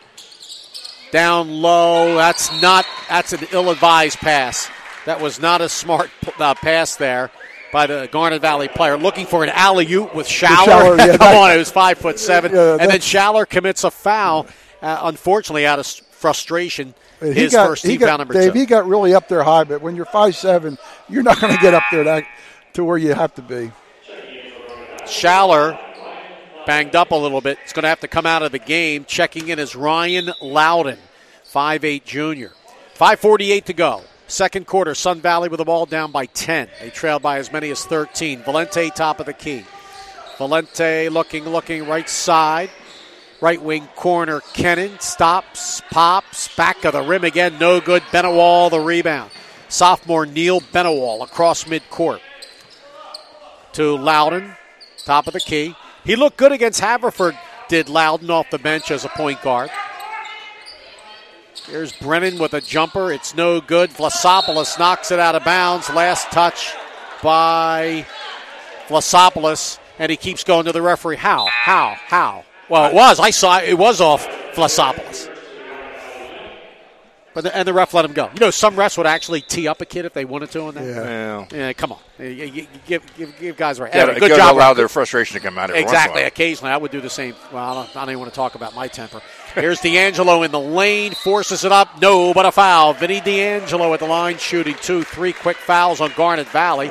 Down low. That's not, that's an ill-advised pass. That was not a smart uh, pass there by the Garnet Valley player, looking for an alley-oop with Schaller. Schaller yeah, Come on, it was five foot seven. Yeah, and then Schaller commits a foul, uh, unfortunately, out of frustration. He His got, first he team got, foul number Dave, two. he got really up there high, but when you're five seven, you're not going to get up there that, to where you have to be. Schaller banged up a little bit. He's going to have to come out of the game. Checking in is Ryan Loudon, five eight junior. five forty-eight to go. Second quarter, Sun Valley with the ball down by ten. They trailed by as many as thirteen. Valente top of the key. Valente looking, looking right side. Right wing corner, Kennan stops, pops, back of the rim again, no good. Benewall the rebound. Sophomore Neal Benewall across midcourt to Loudon, top of the key. He looked good against Haverford, did Loudon off the bench as a point guard. Here's Brennan with a jumper. It's no good. Vlasopoulos knocks it out of bounds. Last touch by Vlasopoulos, and he keeps going to the referee. How? How? How? Well, it was. I saw it. It was off Vlasopoulos. But the, and the ref let him go. You know, some refs would actually tee up a kid if they wanted to on that. Yeah. Yeah. Yeah, come on. You, you, give, give, give guys right. Yeah, Anyway, good gotta job. allow their frustration to come out every Exactly. once in a while. Occasionally, I would do the same. Well, I don't, I don't even want to talk about my temper. Here's D'Angelo in the lane, forces it up. No, but a foul. Vinny D'Angelo at the line, shooting two, three quick fouls on Garnet Valley.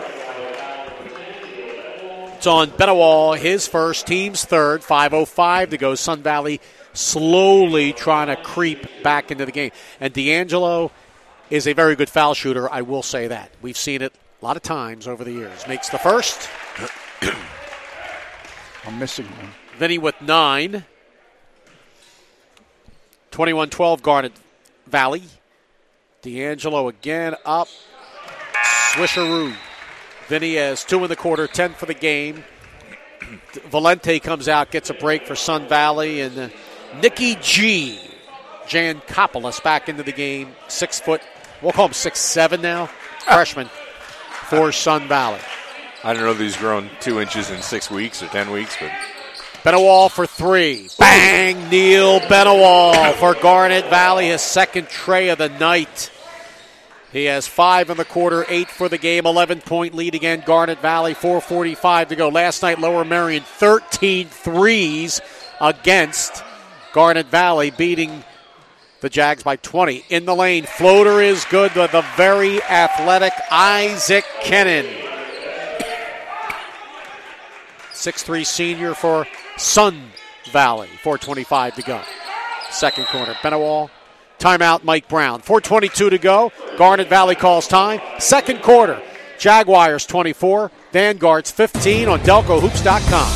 It's on Benewall, his first, team's third. five oh five to go. Sun Valley slowly trying to creep back into the game. And D'Angelo is a very good foul shooter, I will say that. We've seen it a lot of times over the years. Makes the first. I'm missing one. Vinny with nine. twenty-one twelve Garnet Valley. D'Angelo again up. Swisheroo. Vinny has two in the quarter, ten for the game. Valente comes out, gets a break for Sun Valley. And uh, Nicky G. Giancopoulos back into the game. Six foot, we'll call him six seven now. Freshman for Sun Valley. I don't know if he's grown two inches in six weeks or ten weeks, but Benewall for three. Bang! Neal Benewall for Garnet Valley, his second tray of the night. He has five in the quarter, eight for the game, eleven-point lead again. Garnet Valley, four forty-five to go. Last night, Lower Merion, thirteen threes against Garnet Valley, beating the Jags by twenty. In the lane, floater is good with the very athletic Isaac Kennan. six three senior for Sun Valley, four twenty-five to go. Second quarter, Benewall. Timeout, Mike Brown. four twenty-two to go. Garnet Valley calls time. Second quarter, Jaguars twenty-four, Vanguards fifteen on Delco Hoops dot com.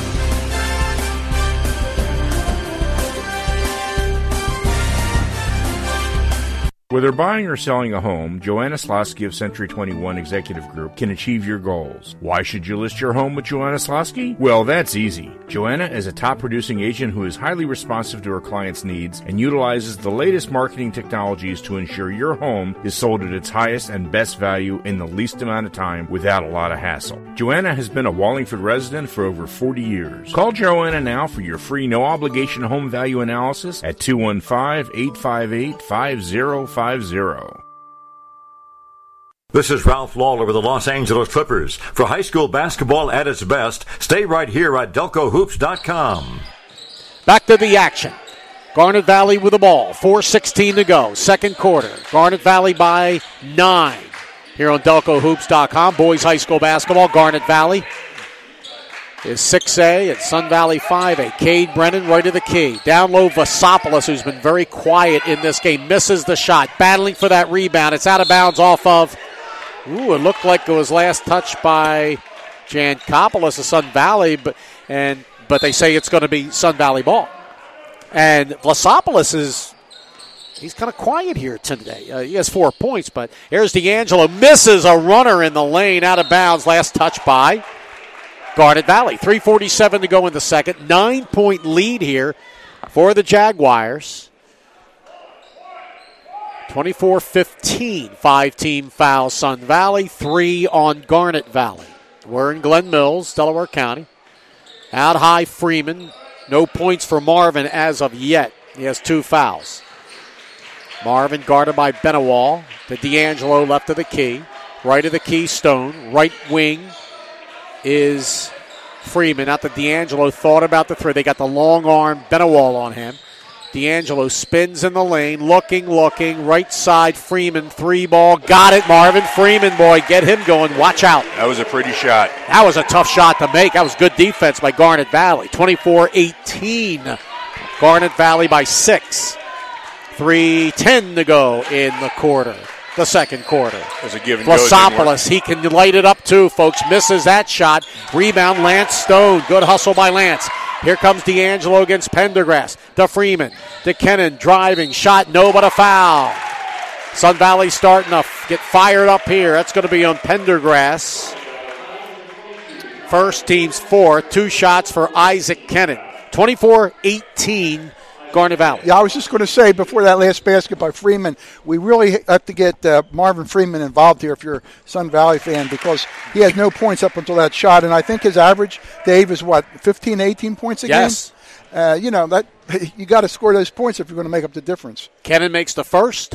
Whether buying or selling a home, Joanna Slosky of Century twenty-one Executive Group can achieve your goals. Why should you list your home with Joanna Slosky? Well, that's easy. Joanna is a top producing agent who is highly responsive to her clients' needs and utilizes the latest marketing technologies to ensure your home is sold at its highest and best value in the least amount of time without a lot of hassle. Joanna has been a Wallingford resident for over forty years. Call Joanna now for your free no-obligation home value analysis at two one five, eight five eight, five zero five zero. This is Ralph Lawler with the Los Angeles Clippers. For high school basketball at its best, stay right here at Delco Hoops dot com. Back to the action. Garnet Valley with the ball. four sixteen to go. Second quarter. Garnet Valley by nine. Here on Delco Hoops dot com. Boys high school basketball. Garnet Valley is six A and Sun Valley five A. Cade Brennan right of the key. Down low, Vasopoulos, who's been very quiet in this game, misses the shot. Battling for that rebound. It's out of bounds off of, ooh, it looked like it was last touched by Jankopoulos of Sun Valley, but and but they say it's going to be Sun Valley ball. And Vasopoulos is, he's kind of quiet here today. Uh, he has four points, but here's D'Angelo. Misses a runner in the lane, out of bounds. Last touch by Garnet Valley. three forty-seven to go in the second. Nine-point lead here for the Jaguars. twenty-four fifteen. Five-team foul Sun Valley. Three on Garnet Valley. We're in Glen Mills, Delaware County. Out high, Freeman. No points for Marvin as of yet. He has two fouls. Marvin guarded by Benewall. The D'Angelo left of the key. Right of the key, Stone. Right wing is Freeman. Not that D'Angelo thought about the three. They got the long arm Benewall on him. D'Angelo spins in the lane, looking, looking. Right side, Freeman, three ball. Got it, Marvin Freeman, boy. Get him going. Watch out. That was a pretty shot. That was a tough shot to make. That was good defense by Garnet Valley. twenty-four eighteen. Garnet Valley by six. three ten to go in the quarter. The second quarter. It was a give and go. Vasopoulos, he can light it up too, folks. Misses that shot. Rebound, Lance Stone. Good hustle by Lance. Here comes D'Angelo against Pendergrass. To Freeman. To Kennan. Driving. Shot. No, but a foul. Sun Valley starting to get fired up here. That's going to be on Pendergrass. First team's fourth. Two shots for Isaac Kennan. twenty-four eighteen. Garnet Valley. Yeah, I was just going to say before that last basket by Freeman, we really have to get uh, Marvin Freeman involved here if you're a Sun Valley fan, because he has no points up until that shot, and I think his average, Dave, is what, fifteen, eighteen points a yes. game? Uh, you know, that you got to score those points if you're going to make up the difference. Kennan makes the first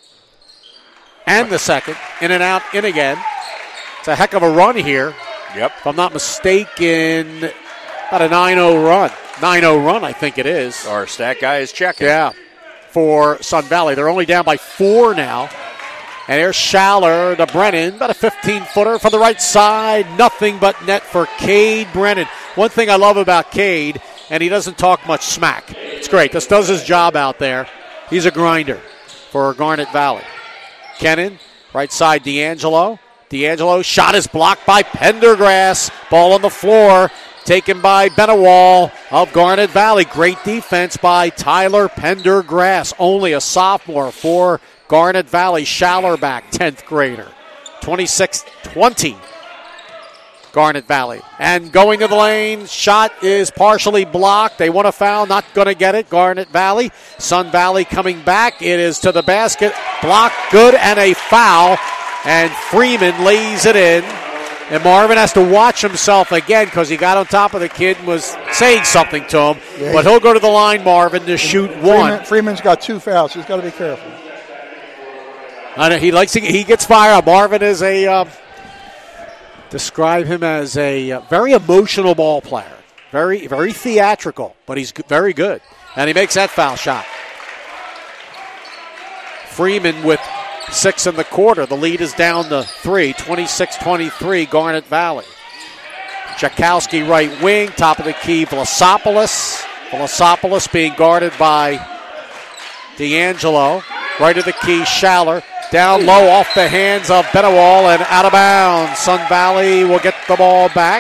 and the second. In and out, in again. It's a heck of a run here. Yep. If I'm not mistaken, about a nine oh run. nine oh run, I think it is. Our stat guy is checking. Yeah, for Sun Valley. They're only down by four now. And there's Schaller to Brennan. About a fifteen-footer from the right side. Nothing but net for Cade Brennan. One thing I love about Cade, and he doesn't talk much smack. It's great. This does his job out there. He's a grinder for Garnet Valley. Kennan, right side, D'Angelo. D'Angelo, shot is blocked by Pendergrass. Ball on the floor. Taken by Benewall of Garnet Valley. Great defense by Tyler Pendergrass. Only a sophomore for Garnet Valley. Schaller back, tenth grader. twenty-six twenty. Garnet Valley. And going to the lane, shot is partially blocked. They want a foul, not going to get it. Garnet Valley. Sun Valley coming back. It is to the basket. Blocked, good, and a foul. And Freeman lays it in. And Marvin has to watch himself again because he got on top of the kid and was saying something to him. Yeah, but he'll go to the line, Marvin, to shoot Freeman, one. Freeman's got two fouls. He's got to be careful. I know he likes to, he gets fired up. Marvin is a uh, describe him as a uh, very emotional ball player, very very theatrical, but he's g- very good, and he makes that foul shot. Freeman with six in the quarter. The lead is down to three, twenty-six twenty-three, Garnet Valley. Jakowski right wing, top of the key, Vlasopoulos. Vlasopoulos being guarded by D'Angelo. Right of the key, Schaller. Down low off the hands of Benewall and out of bounds. Sun Valley will get the ball back.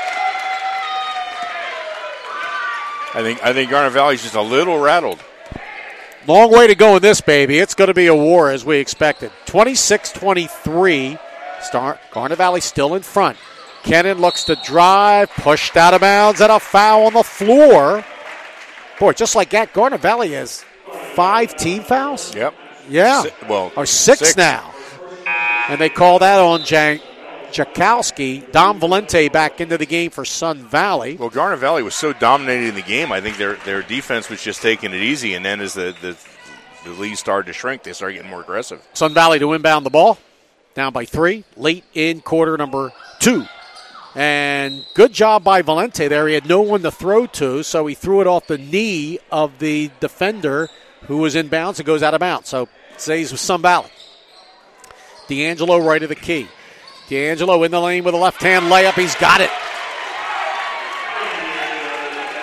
I think I think Garnet Valley's just a little rattled. Long way to go in this, baby. It's going to be a war as we expected. twenty-six twenty-three. Start, Garnet Valley still in front. Kennan looks to drive, pushed out of bounds, and a foul on the floor. Boy, just like that, Garnet Valley has five team fouls. Yep. Yeah. Si- well, or six, six now. And they call that on Jan- Jakowski. Dom Valente back into the game for Sun Valley. Well, Garnet Valley was so dominating the game, I think their their defense was just taking it easy, and then as the, the, the lead started to shrink, they started getting more aggressive. Sun Valley to inbound the ball. Down by three, late in quarter number two. And good job by Valente there. He had no one to throw to, so he threw it off the knee of the defender who was in bounds and goes out of bounds. So it stays with Sun Valley. D'Angelo right of the key. D'Angelo in the lane with a left-hand layup. He's got it.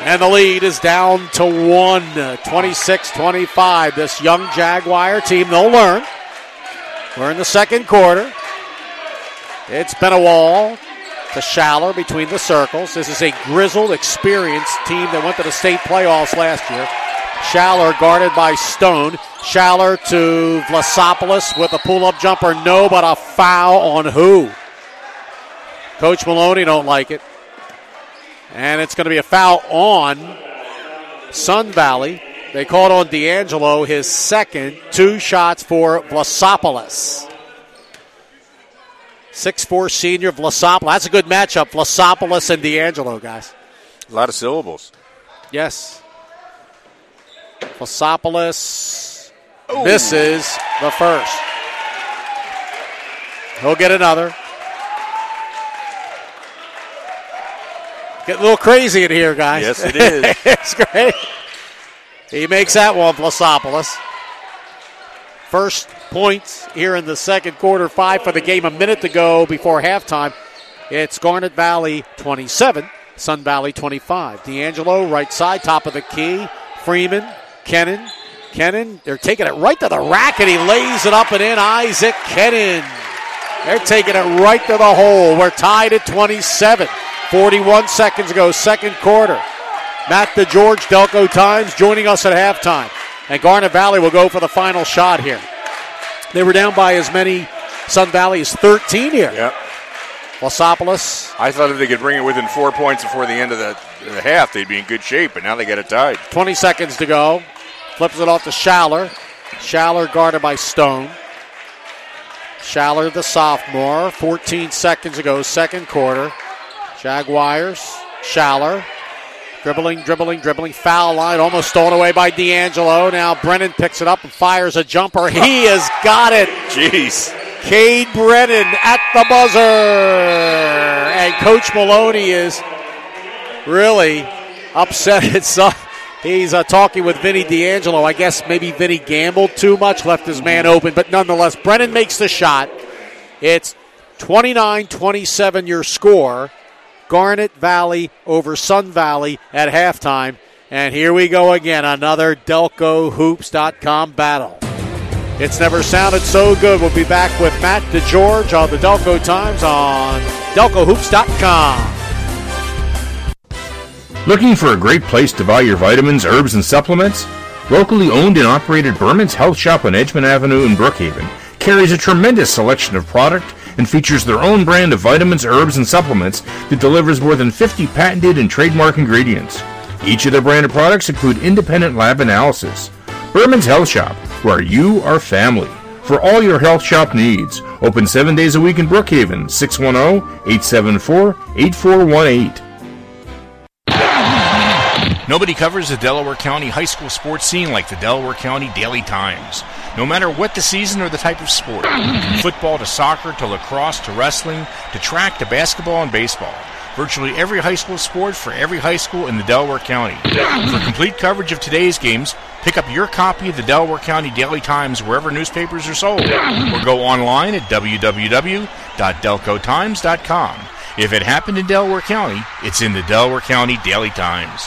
And the lead is down to one, twenty-six twenty-five. This young Jaguar team, they'll learn. We're in the second quarter. It's Benawal to Schaller between the circles. This is a grizzled, experienced team that went to the state playoffs last year. Schaller guarded by Stone. Schaller to Vlasopoulos with a pull-up jumper. No, but a foul on who? Coach Maloney don't like it. And it's going to be a foul on Sun Valley. They called on D'Angelo, his second. Two shots for Vlasopoulos. six four senior Vlasopoulos. That's a good matchup, Vlasopoulos and D'Angelo, guys. A lot of syllables. Yes. Vlasopoulos misses the first. He'll get another. Get a little crazy in here, guys. Yes, it is. It's great. He makes that one, Vlasopoulos. First points here in the second quarter, five for the game, a minute to go before halftime. It's Garnet Valley twenty-seven, Sun Valley twenty-five. D'Angelo, right side, top of the key. Freeman, Kennan, Kennan, they're taking it right to the rack, and he lays it up and in. Isaac Kennan. They're taking it right to the hole. We're tied at twenty-seven. forty-one seconds ago, second quarter. Matt DeGeorge, Delco Times, joining us at halftime. And Garnet Valley will go for the final shot here. They were down by as many, Sun Valley, as thirteen here. Yep. Vlasopoulos. I thought if they could bring it within four points before the end of the, the half, they'd be in good shape, but now they got it tied. twenty seconds to go. Flips it off to Schaller. Schaller guarded by Stone. Schaller, the sophomore. fourteen seconds ago, second quarter. Jaguars. Schaller. Dribbling, dribbling, dribbling. Foul line almost stolen away by D'Angelo. Now Brennan picks it up and fires a jumper. He has got it. Jeez. Cade Brennan at the buzzer. And Coach Maloney is really upset. It's, uh, he's uh, talking with Vinny D'Angelo. I guess maybe Vinny gambled too much, left his man open. But nonetheless, Brennan makes the shot. It's twenty-nine twenty-seven your score. Garnet Valley over Sun Valley at halftime. And here we go again, another Delco Hoops dot com battle. It's never sounded so good. We'll be back with Matt DeGeorge on the Delco Times on Delco Hoops dot com. Looking for a great place to buy your vitamins, herbs, and supplements? Locally owned and operated Berman's Health Shop on Edgemont Avenue in Brookhaven carries a tremendous selection of product and features their own brand of vitamins, herbs, and supplements that delivers more than fifty patented and trademark ingredients. Each of their branded products include independent lab analysis. Berman's Health Shop, where you are family. For all your health shop needs, open seven days a week in Brookhaven, six one zero, eight seven four, eight four one eight. Nobody covers the Delaware County high school sports scene like the Delaware County Daily Times. No matter what the season or the type of sport, from football to soccer to lacrosse to wrestling to track to basketball and baseball, virtually every high school sport for every high school in the Delaware County. For complete coverage of today's games, pick up your copy of the Delaware County Daily Times wherever newspapers are sold, or go online at w w w dot delco times dot com. If it happened in Delaware County, it's in the Delaware County Daily Times.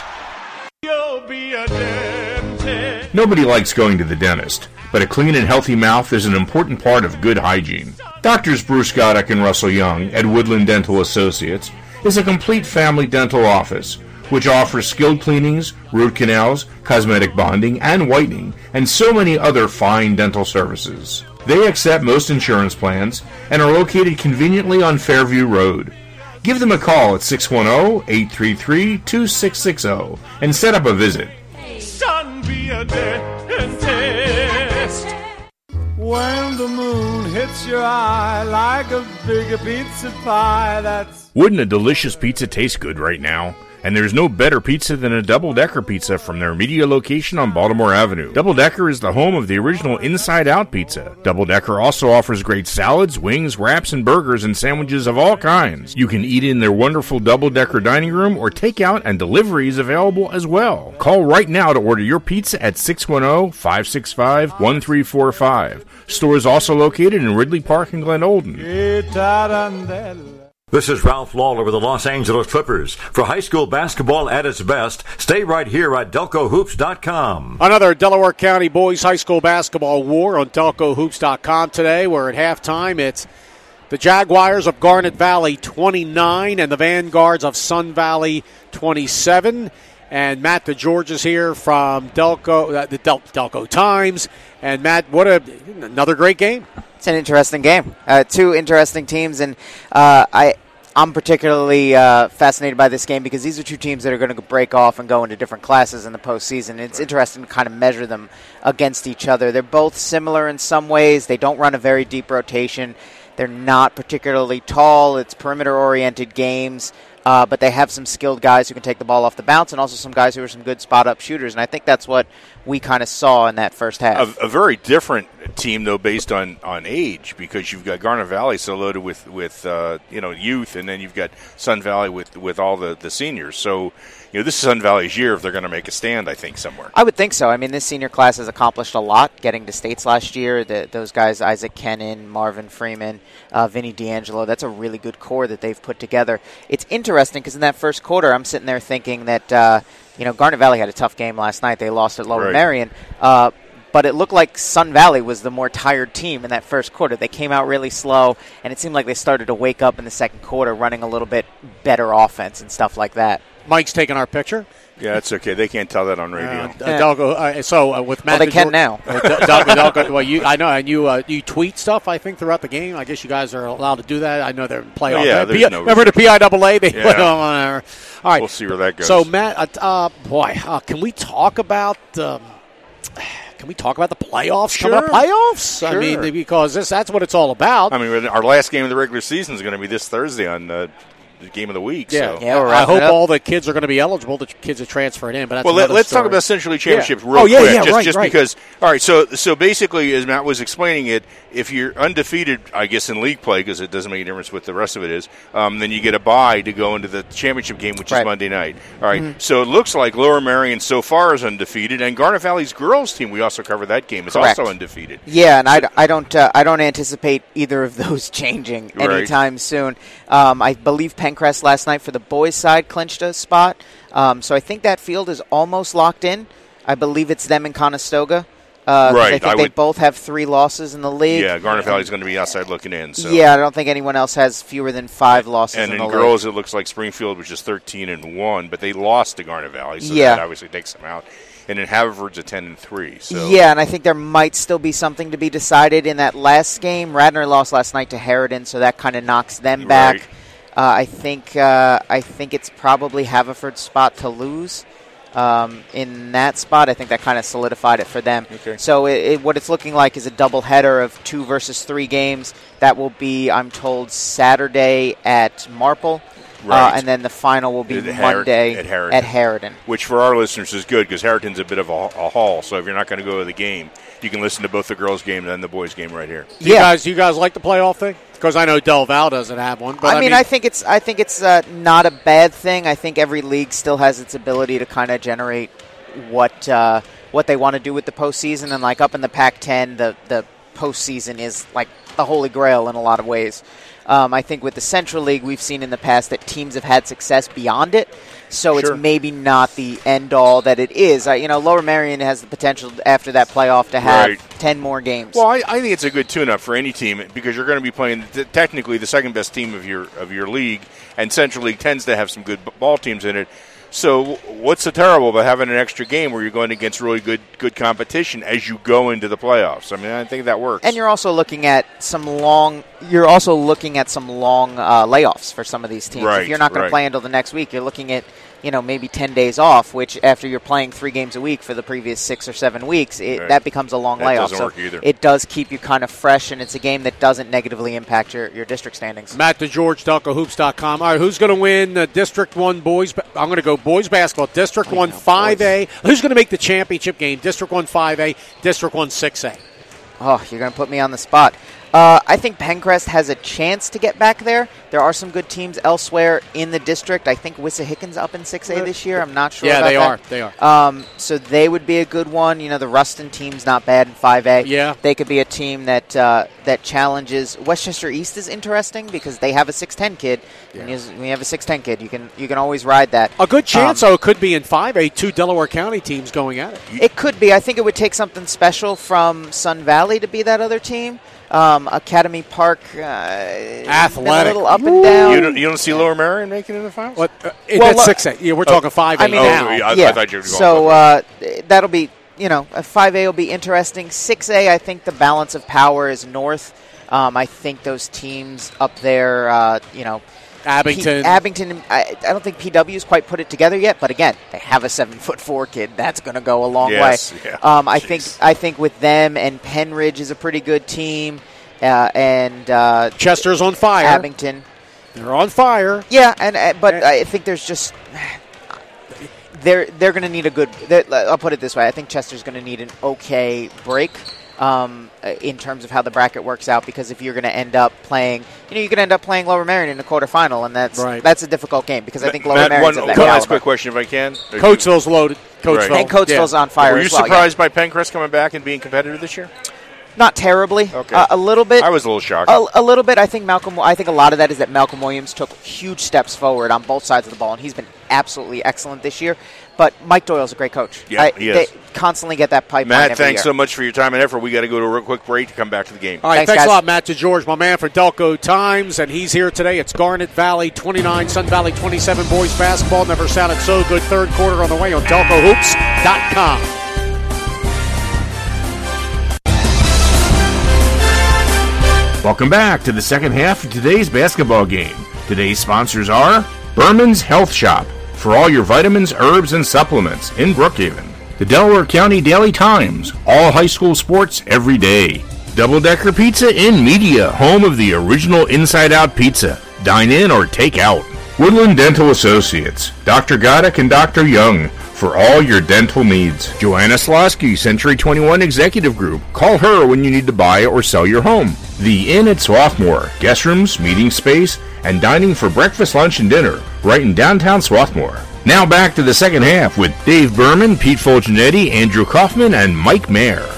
Nobody likes going to the dentist, but a clean and healthy mouth is an important part of good hygiene. Doctors Bruce Goddick and Russell Young at Woodland Dental Associates is a complete family dental office, which offers skilled cleanings, root canals, cosmetic bonding, and whitening, and so many other fine dental services. They accept most insurance plans and are located conveniently on Fairview Road. Give them a call at six one zero, eight three three, two six six zero and set up a visit. Son, be a dentist. When the moon hits your eye like a big pizza pie, that's... Wouldn't a delicious pizza taste good right now? And there's no better pizza than a double-decker pizza from their media location on Baltimore Avenue. Double Decker is the home of the original Inside Out pizza. Double Decker also offers great salads, wings, wraps, and burgers and sandwiches of all kinds. You can eat in their wonderful Double Decker dining room or take out, and delivery is available as well. Call right now to order your pizza at six one zero, five six five, one three four five. Store is also located in Ridley Park and Glen Olden. This is Ralph Lawler with the Los Angeles Clippers. For high school basketball at its best, stay right here at Delco Hoops dot com. Another Delaware County boys high school basketball war on Delco Hoops dot com today. We're at halftime. It's the Jaguars of Garnet Valley twenty-nine and the Vanguards of Sun Valley twenty-seven. And Matt DeGeorge is here from Delco, uh, the Del- Delco Times. And Matt, what a another great game. It's an interesting game. Uh, two interesting teams, and uh, I, I'm particularly uh, fascinated by this game because these are two teams that are going to break off and go into different classes in the postseason. It's interesting to kind of measure them against each other. They're both similar in some ways. They don't run a very deep rotation. They're not particularly tall. It's perimeter-oriented games. Uh, but they have some skilled guys who can take the ball off the bounce and also some guys who are some good spot-up shooters. And I think that's what we kind of saw in that first half. A, a very different team, though, based on, on age, because you've got Garnet Valley so loaded with, with uh, you know, youth, and then you've got Sun Valley with, with all the, the seniors. So, you know, this is Sun Valley's year if they're going to make a stand, I think, somewhere. I would think so. I mean, this senior class has accomplished a lot, getting to states last year. The, those guys, Isaac Kennan, Marvin Freeman, uh, Vinny D'Angelo, that's a really good core that they've put together. It's interesting because in that first quarter, I'm sitting there thinking that, uh, you know, Garnet Valley had a tough game last night. They lost at Lower Right. Marion. Uh, but it looked like Sun Valley was the more tired team in that first quarter. They came out really slow, and it seemed like they started to wake up in the second quarter running a little bit better offense and stuff like that. Mike's taking our picture. Yeah, that's okay. They can't tell that on radio. Uh, Delco, uh, so uh, with Matt, Well, they can DeGeorge- now. Uh, Delco, Delco, well, you, I know, and you uh, you tweet stuff. I think throughout the game. I guess you guys are allowed to do that. I know they're in playoff. Oh, yeah, Uh, there's P- no remember the P I A A? They Yeah. put on there. All right, We'll see where that goes. So Matt, uh, uh, boy, uh, can we talk about? Um, Can we talk about the playoffs? Sure. Coming up playoffs? I Sure. mean, because this, that's what it's all about. I mean, our last game of the regular season is going to be this Thursday on uh, the game of the week. Yeah, so. Yeah, we're I wrapping hope it up. all the kids are going to be eligible. The kids are transferring in, but that's Well, let, another let's talk story. about Central League Championships Yeah. real Oh, yeah, quick. yeah, just right, just right. because, all right, so so basically, as Matt was explaining it, if you're undefeated, I guess, in league play, because it doesn't make a difference what the rest of it is, um, then you get a bye to go into the championship game, which Right. is Monday night. All right, Mm-hmm. so it looks like Lower Marion so far is undefeated, and Garnet Valley's girls team, we also covered that game, is Correct. also undefeated. Yeah, and I, d- I don't uh, I don't anticipate either of those changing Right. anytime soon. Um, I believe Pencrest last night for the boys' side clinched a spot, um, so I think that field is almost locked in. I believe it's them and Conestoga. Uh, 'cause Right, I think I they would- both have three losses in the league. Yeah, Garnet Valley's going to be outside looking in. So. Yeah, I don't think anyone else has fewer than five losses And in in the girls, league. it looks like Springfield was just thirteen and one, but they lost to Garnet Valley, so Yeah. that obviously takes them out. And then Haverford's a ten and three. So Yeah, and I think there might still be something to be decided in that last game. Radnor lost last night to Harridan, so that kind of knocks them back. Right. Uh, I think uh, I think it's probably Haverford's spot to lose. Um, in that spot, I think that kind of solidified it for them. Okay. So it, it, what it's looking like is a double header of two versus three games. That will be, I'm told, Saturday at Marple. Right. Uh, and then the final will be At Harri- Monday at Harridan. at Harridan. which for our listeners is good because Harriton's a bit of a, a haul. So if you're not going to go to the game, you can listen to both the girls' game and the boys' game right here. Do you Yeah. guys, do you guys like the playoff thing? Because I know Del Val doesn't have one. But I mean, I think it's I think it's uh, not a bad thing. I think every league still has its ability to kind of generate what uh, what they want to do with the postseason. And like up in the Pac ten, the the postseason is like the holy grail in a lot of ways. Um, I think with the Central League, we've seen in the past that teams have had success beyond it. So Sure. it's maybe not the end all that it is. I, you know, Lower Marion has the potential after that playoff to have Right. ten more games. Well, I, I think it's a good tune-up for any team because you're going to be playing t- technically the second best team of your of your league, and Central League tends to have some good b- ball teams in it. So what's so terrible about having an extra game where you're going against really good good competition as you go into the playoffs? I mean, I think that works. And you're also looking at some long. You're also looking at some long uh, layoffs for some of these teams. Right, if you're not going right. to play until the next week, you're looking at you know maybe ten days off. Which after you're playing three games a week for the previous six or seven weeks, it, Right. that becomes a long That layoff. doesn't so work either. it does keep you kind of fresh, and it's a game that doesn't negatively impact your, your district standings. Matt DeGeorge, Delco Hoops dot com. All right, who's going to win the District one boys? ba- I'm going to go boys basketball. District one five A. Who's going to make the championship game? District one five A, District one six A. Oh, you're going to put me on the spot. Uh, I think Pencrest has a chance to get back there. There are some good teams elsewhere in the district. I think Wissahickon's up in six A this year. I'm not sure Yeah, about they that. are. They are. Um, so they would be a good one. You know, the Ruston team's not bad in five A. Yeah. They could be a team that uh, that challenges. Westchester East is interesting because they have a six ten kid. Yeah. When, you, when you have a six ten kid, you can you can always ride that. A good chance, Um, though, it could be in five A, two Delaware County teams going at it. It could be. I think it would take something special from Sun Valley to be that other team. Um, Academy Park, uh, Athletic. a little up and down. You don't, you don't see Lower Marion making it in the finals? What? Uh, Well, that's look- six A. Yeah, we're talking five A I mean, now. Oh, yeah, I, yeah. I thought you were going So uh, that'll be, you know, a five A will be interesting. six A, I think the balance of power is north. Um, I think those teams up there, uh, you know, Abington. P- Abington. I, I don't think P W's quite put it together yet, but again, they have a seven foot four kid. That's going to go a long Yes, way. yeah. Um, I Jeez. think I think with them and Penridge is a pretty good team, uh, and uh, Chester's on fire. Abington. They're on fire. Yeah, and uh, but I think there's just they're they're going to need a good. I'll put it this way: I think Chester's going to need an okay break um, in terms of how the bracket works out. Because if you're going to end up playing, you know, you can end up playing Lower Marion in the quarterfinal, and that's Right. that's a difficult game because I think Lower Matt, Marion's one of that last caliber. quick question, if I can. Coatesville's loaded. Coatesville. Right. And Coatesville's Yeah. on fire. Were you as well, yeah. surprised by Pencrest coming back and being competitive this year? Not terribly. Okay. Uh, a little bit. I was a little shocked. A, a little bit. I think Malcolm. I think a lot of that is that Malcolm Williams took huge steps forward on both sides of the ball, and he's been absolutely excellent this year. But Mike Doyle's a great coach. Yeah, I, he they is. constantly get that pipeline Matt, every thanks year. so much for your time and effort. We got to go to a real quick break to come back to the game. All right, Thanks, thanks, guys. a lot, Matt DeGeorge, my man for Delco Times, and he's here today. It's Garnet Valley twenty-nine, Sun Valley twenty-seven boys basketball. Never sounded so good. Third quarter on the way on Delco Hoops dot com. Welcome back to the second half of today's basketball game. Today's sponsors are Berman's Health Shop for all your vitamins, herbs, and supplements in Brookhaven. The Delaware County Daily Times, all high school sports every day. Double Decker Pizza in Media, home of the original Inside Out Pizza. Dine in or take out. Woodland Dental Associates, Doctor Goddick and Doctor Young, for all your dental needs. Joanna Slosky, Century twenty-one Executive Group. Call her when you need to buy or sell your home. The Inn at Swarthmore, guest rooms, meeting space, and dining for breakfast, lunch, and dinner, right in downtown Swarthmore. Now back to the second half with Dave Berman, Pete Fulgenetti, Andrew Kaufman, and Mike Mayer.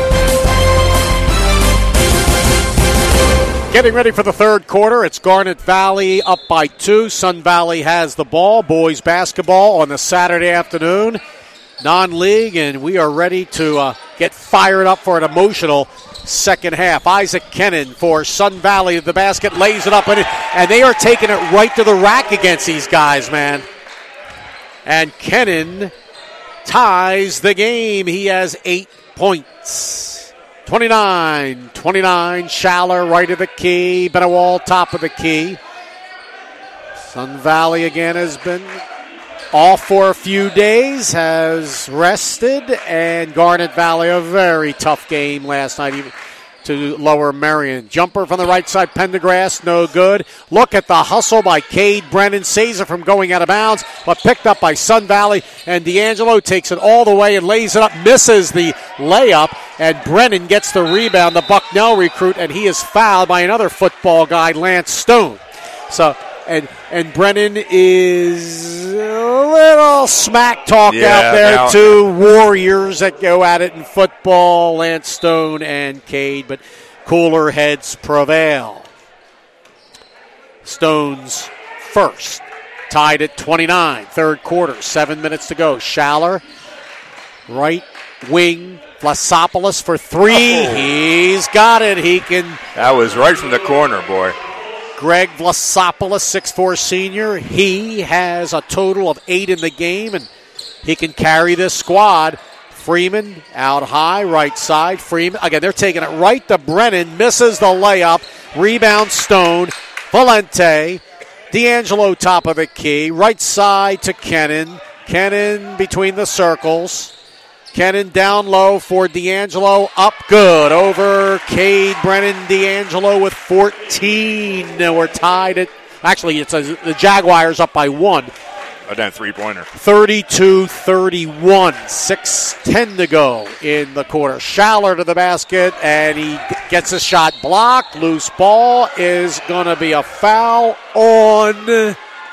Getting ready for the third quarter. It's Garnet Valley up by two. Sun Valley has the ball. Boys basketball on the Saturday afternoon. Non-league, and we are ready to uh, get fired up for an emotional second half. Isaac Kennan for Sun Valley. The basket lays it up, and, it, and they are taking it right to the rack against these guys, man. And Kennan ties the game. He has eight points. twenty-nine twenty-nine, Schaller right of the key, Benawal top of the key. Sun Valley again has been off for a few days, has rested, and Garnet Valley, a very tough game last night even to Lower Marion. Jumper from the right side, Pendergrass, no good. Look at the hustle by Cade Brennan, saves it from going out of bounds, but picked up by Sun Valley, and D'Angelo takes it all the way and lays it up, misses the layup, and Brennan gets the rebound, the Bucknell recruit, and he is fouled by another football guy, Lance Stone. So, and and Brennan is a little smack talk Yeah, out there now- to Warriors that go at it in football, Lance Stone and Cade, but cooler heads prevail. Stone's first, tied at twenty-nine, third quarter, seven minutes to go. Schaller, right wing, Vlasopoulos for three. Oh. He's got it. He can. That was right from the corner, boy. Greg Vlasopoulos, six foot four senior. He has a total of eight in the game, and he can carry this squad. Freeman out high, right side. Freeman, again, they're taking it right to Brennan. Misses the layup. Rebound Stone. Valente. D'Angelo top of the key. Right side to Kennan. Kennan between the circles. Kennan down low for D'Angelo. Up good over Cade Brennan. D'Angelo with fourteen. We're tied at, actually, it's a, the Jaguars up by one. that three-pointer. thirty-two thirty-one, six ten to go in the quarter. Schaller to the basket, and he gets a shot blocked. Loose ball is going to be a foul on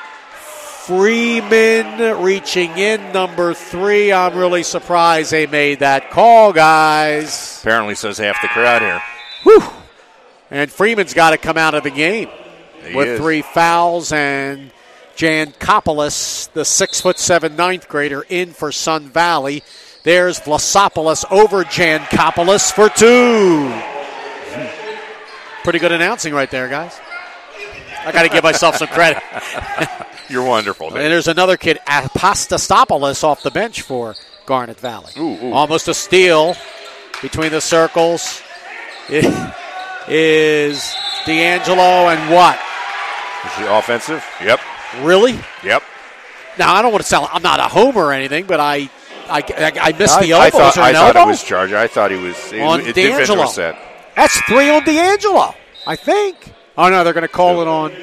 Freeman, reaching in, number three. I'm really surprised they made that call, guys. Apparently says half the crowd here. Whew. And Freeman's got to come out of the game He with is. three fouls, and Jankopoulos, the six foot seven ninth grader, in for Sun Valley. There's Vlasopoulos over Jankopoulos for two. Pretty good announcing right there, guys. I got to give myself some credit. You're wonderful, Dave. And there's another kid, Apostastopoulos, off the bench for Garnet Valley. Ooh, ooh. Almost a steal between the circles. It is D'Angelo and what? Is he offensive? Yep. Really? Yep. Now, I don't want to sound, I'm not a homer or anything, but I I, I, I missed the I, elbows I thought, or I an thought elbow? it was Charger. I thought he was it, On it did fit into D'Angelo. a set. That's three on D'Angelo, I think. Oh, no, they're going to call it on.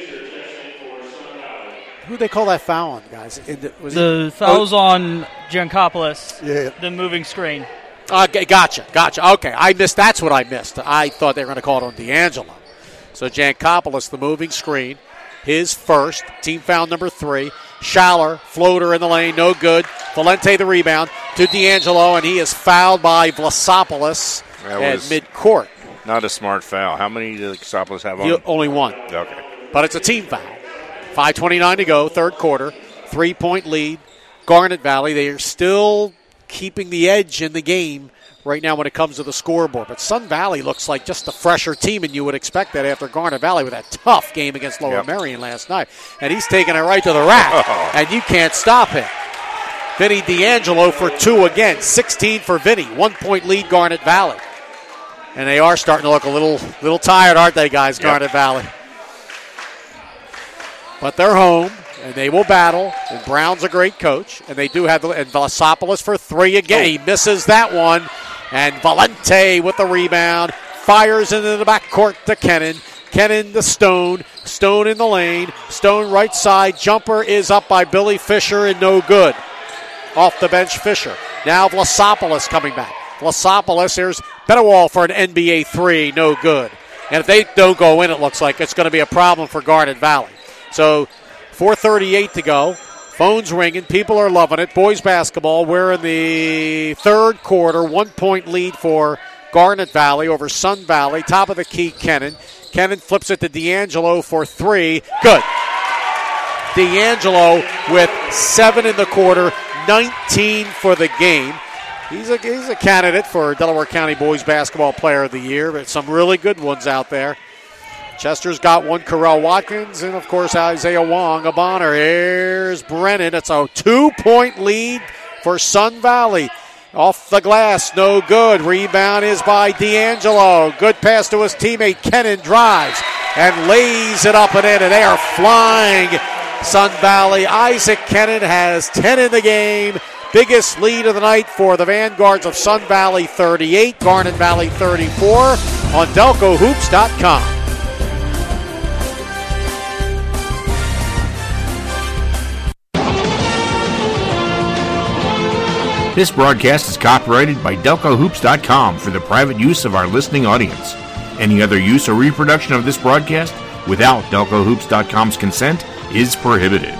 Who they call that foul on, guys? In the, was The it, foul's on Giancopoulos, Yeah. the moving screen. Okay, gotcha, gotcha. Okay, I missed. That's what I missed. I thought they were going to call it on D'Angelo. So Jankopoulos, the moving screen, his first, team foul number three. Schaller, floater in the lane, no good. Valente the rebound to D'Angelo, and he is fouled by Vlasopoulos That at was midcourt. Not a smart foul. How many did Xopoulos have on You- him? only one, Okay. but it's a team foul. five twenty-nine to go, third quarter, three-point lead. Garnet Valley, they are still keeping the edge in the game right now when it comes to the scoreboard. But Sun Valley looks like just a fresher team, and you would expect that after Garnet Valley with that tough game against Lower Yep. Merion last night. And he's taking it right to the rack, and you can't stop him. Vinny D'Angelo for two again, sixteen for Vinny, one-point lead Garnet Valley. And they are starting to look a little little tired, aren't they, guys, Yep. Garnet Valley? But they're home, and they will battle. And Brown's a great coach, and they do have the and Vlasopoulos for three again. Oh. He misses that one, and Valente with the rebound fires into the backcourt to Kennan. Kennan to Stone. Stone in the lane. Stone right side. Jumper is up by Billy Fisher and no good. Off the bench, Fisher. Now Vlasopoulos coming back. Vlasopoulos, here's Bedawal for an N B A three, no good. And if they don't go in, it looks like it's going to be a problem for Garnet Valley. So four thirty-eight to go. Phones ringing. People are loving it. Boys basketball. We're in the third quarter. One-point lead for Garnet Valley over Sun Valley. Top of the key, Kennan. Kennan flips it to D'Angelo for three. Good. D'Angelo with seven in the quarter, nineteen for the game. He's a, he's a candidate for Delaware County Boys Basketball Player of the Year, but some really good ones out there. Chester's got one, Carell Watkins, and, of course, Isaiah Wong, a Bonner. Here's Brennan. It's a two-point lead for Sun Valley. Off the glass, no good. Rebound is by D'Angelo. Good pass to his teammate. Kennan drives and lays it up and in, and they are flying. Sun Valley. Isaac Kennan has ten in the game. Biggest lead of the night for the Vanguards of Sun Valley, thirty-eight. Garnet Valley, thirty-four on Delco Hoops dot com. This broadcast is copyrighted by Delco Hoops dot com for the private use of our listening audience. Any other use or reproduction of this broadcast without Delco Hoops dot com's consent is prohibited.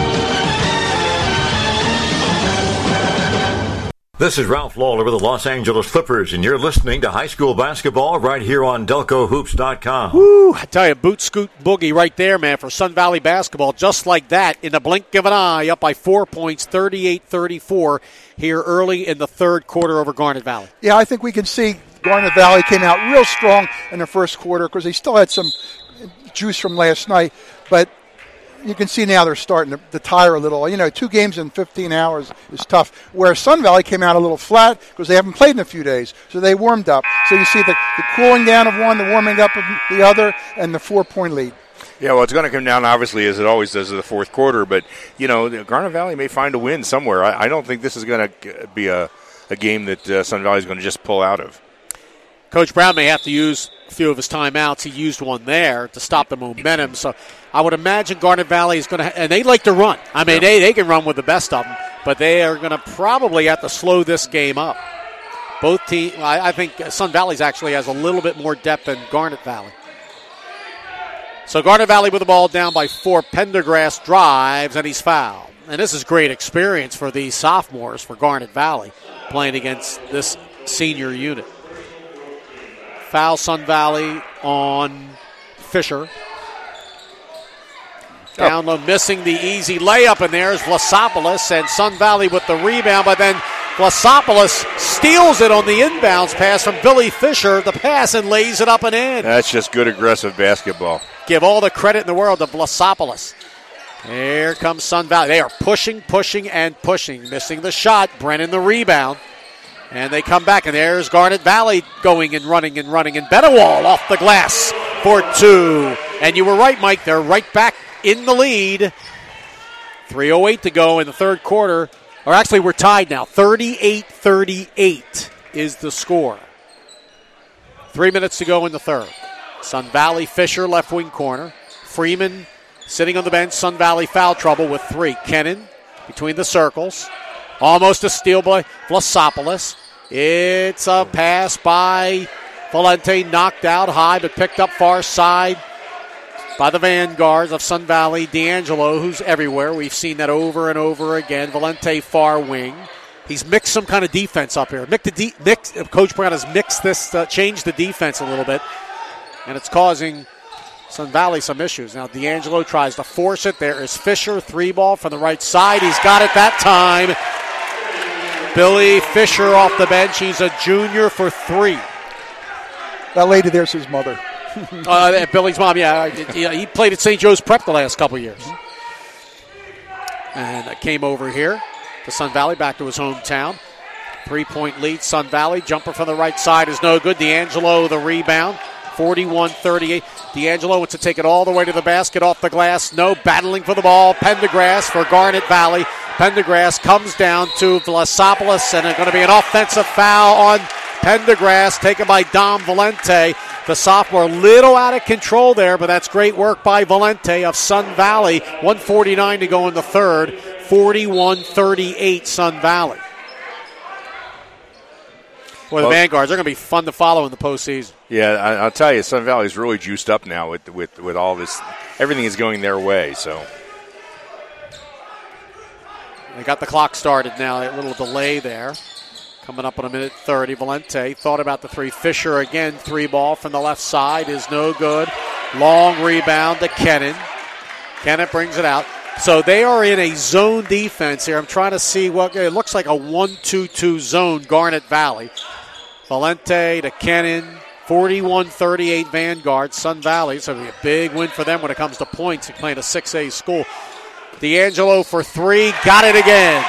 This is Ralph Lawler with the Los Angeles Clippers, and you're listening to high school basketball right here on Delco Hoops dot com. Woo, I tell you, boot scoot boogie right there, man, for Sun Valley basketball. Just like that, in the blink of an eye, up by four points, thirty-eight thirty-four, here early in the third quarter over Garnet Valley. Yeah, I think we can see Garnet Valley came out real strong in the first quarter because they still had some juice from last night, but you can see now they're starting to, to tire a little. You know, two games in fifteen hours is tough. Where Sun Valley came out a little flat because they haven't played in a few days, so they warmed up. So you see the, the cooling down of one, the warming up of the other, and the four-point lead. Yeah, well, it's going to come down, obviously, as it always does in the fourth quarter. But, you know, Garnet Valley may find a win somewhere. I, I don't think this is going to be a, a game that uh, Sun Valley is going to just pull out of. Coach Brown may have to use a few of his timeouts. He used one there to stop the momentum. So I would imagine Garnet Valley is going to, ha- and they like to run. I mean, yeah. they, they can run with the best of them, but they are going to probably have to slow this game up. Both teams, I, I think Sun Valley's actually has a little bit more depth than Garnet Valley. So Garnet Valley with the ball down by four. Pendergrass drives, and he's fouled. And this is great experience for these sophomores for Garnet Valley playing against this senior unit. Foul Sun Valley on Fisher. Down low, missing the easy layup, and there's Vlasopoulos, and Sun Valley with the rebound, but then Vlasopoulos steals it on the inbounds pass from Billy Fisher, the pass, and lays it up and in. That's just good aggressive basketball. Give all the credit in the world to Vlasopoulos. Here comes Sun Valley. They are pushing, pushing, and pushing. Missing the shot. Brennan the rebound. And they come back, and there's Garnet Valley going and running and running. And Benewall off the glass for two. And you were right, Mike. They're right back in the lead. three oh eight to go in the third quarter. Or actually, we're tied now. thirty-eight thirty-eight is the score. Three minutes to go in the third. Sun Valley, Fisher, left wing corner. Freeman sitting on the bench. Sun Valley foul trouble with three. Kennan between the circles. Almost a steal by Vlasopoulos. It's a pass by Valente, knocked out high, but picked up far side by the Vanguards of Sun Valley. D'Angelo, who's everywhere. We've seen that over and over again. Valente, far wing. He's mixed some kind of defense up here. Mix the de- mix, Coach Brown has mixed this, uh, changed the defense a little bit, and it's causing Sun Valley some issues. Now D'Angelo tries to force it. There is Fisher, three ball from the right side. He's got it that time. Billy Fisher off the bench. He's a junior for three. That lady there's his mother. uh, Billy's mom, yeah. He played at Saint Joe's Prep the last couple years. And uh, came over here to Sun Valley, back to his hometown. Three-point lead, Sun Valley. Jumper from the right side is no good. D'Angelo, the rebound. forty-one thirty-eight. D'Angelo wants to take it all the way to the basket, off the glass. No, battling for the ball. Pendergrass for Garnet Valley. Pendergrass comes down to Vlasopoulos, and it's going to be an offensive foul on Pendergrass, taken by Dom Valente. The sophomore, a little out of control there, but that's great work by Valente of Sun Valley. one forty-nine to go in the third. forty-one thirty-eight Sun Valley. Well, the well, Vanguards, they're going to be fun to follow in the postseason. Yeah, I, I'll tell you, Sun Valley's really juiced up now with, with, with all this. Everything is going their way, so. They got the clock started now, a little delay there. Coming up on a minute thirty. Valente thought about the three. Fisher again, three ball from the left side is no good. Long rebound to Kennan. Kennan brings it out. So they are in a zone defense here. I'm trying to see what it looks like, a one two two zone, Garnet Valley. Valente to Kennan. forty-one thirty-eight Vanguard. Sun Valley. So it'll be a big win for them when it comes to points. They're playing a six A school. D'Angelo for three. Got it again.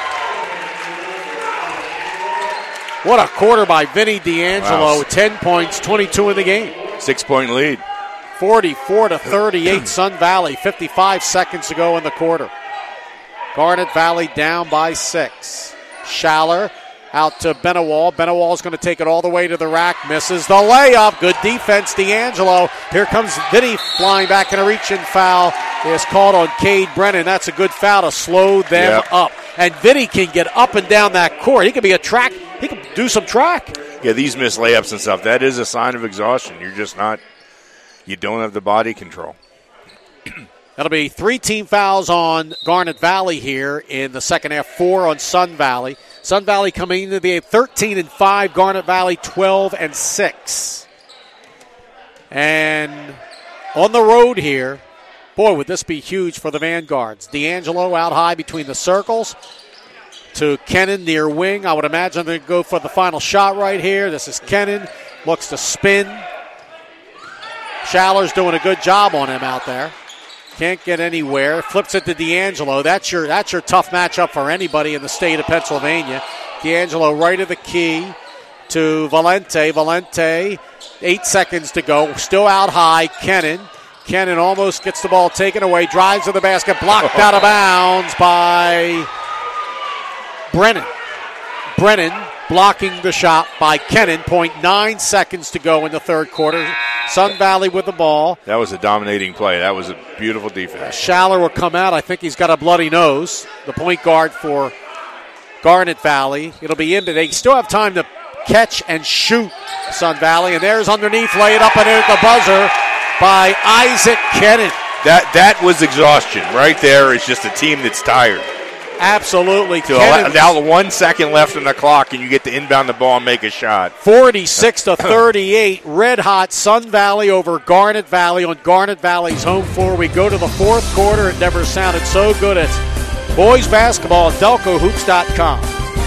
What a quarter by Vinny D'Angelo. Wow. ten points, twenty-two in the game. Six-point lead. forty-four to thirty-eight Sun Valley. fifty-five seconds to go in the quarter. Garnet Valley down by six. Schaller out to Benewall. Benewall's going to take it all the way to the rack. Misses the layup. Good defense, D'Angelo. Here comes Vinny flying back, and a reach-in foul is called on Cade Brennan. That's a good foul to slow them yep. up. And Vinny can get up and down that court. He could be a track. He can do some track. Yeah, these missed layups and stuff, that is a sign of exhaustion. You're just not, you don't have the body control. That'll be three team fouls on Garnet Valley here in the second half, four on Sun Valley. Sun Valley coming into the thirteen and five, Garnet Valley twelve and six. And on the road here, boy, would this be huge for the Vanguards. D'Angelo out high between the circles to Kennan near wing. I would imagine they go for the final shot right here. This is Kennan. Looks to spin. Schaller's doing a good job on him out there. Can't get anywhere. Flips it to D'Angelo. That's your that's your tough matchup for anybody in the state of Pennsylvania. D'Angelo right of the key to Valente. Valente, eight seconds to go. Still out high. Kennan. Kennan almost gets the ball taken away. Drives to the basket. Blocked out of bounds by Brennan. Brennan blocking the shot by Kennan. zero point nine seconds to go in the third quarter. Sun Valley with the ball. That was a dominating play. That was a beautiful defense. Schaller will come out. I think he's got a bloody nose. The point guard for Garnet Valley. It'll be in. They still have time to catch and shoot Sun Valley. And there's underneath, lay it up and in at the buzzer by Isaac Kennan. That that was exhaustion right there. It's just a team that's tired. Absolutely. So now one second left on the clock, and you get to inbound the ball and make a shot. forty-six to thirty-eight, red hot Sun Valley over Garnet Valley on Garnet Valley's home floor. We go to the fourth quarter. It never sounded so good. It's boys basketball at Delco Hoops dot com.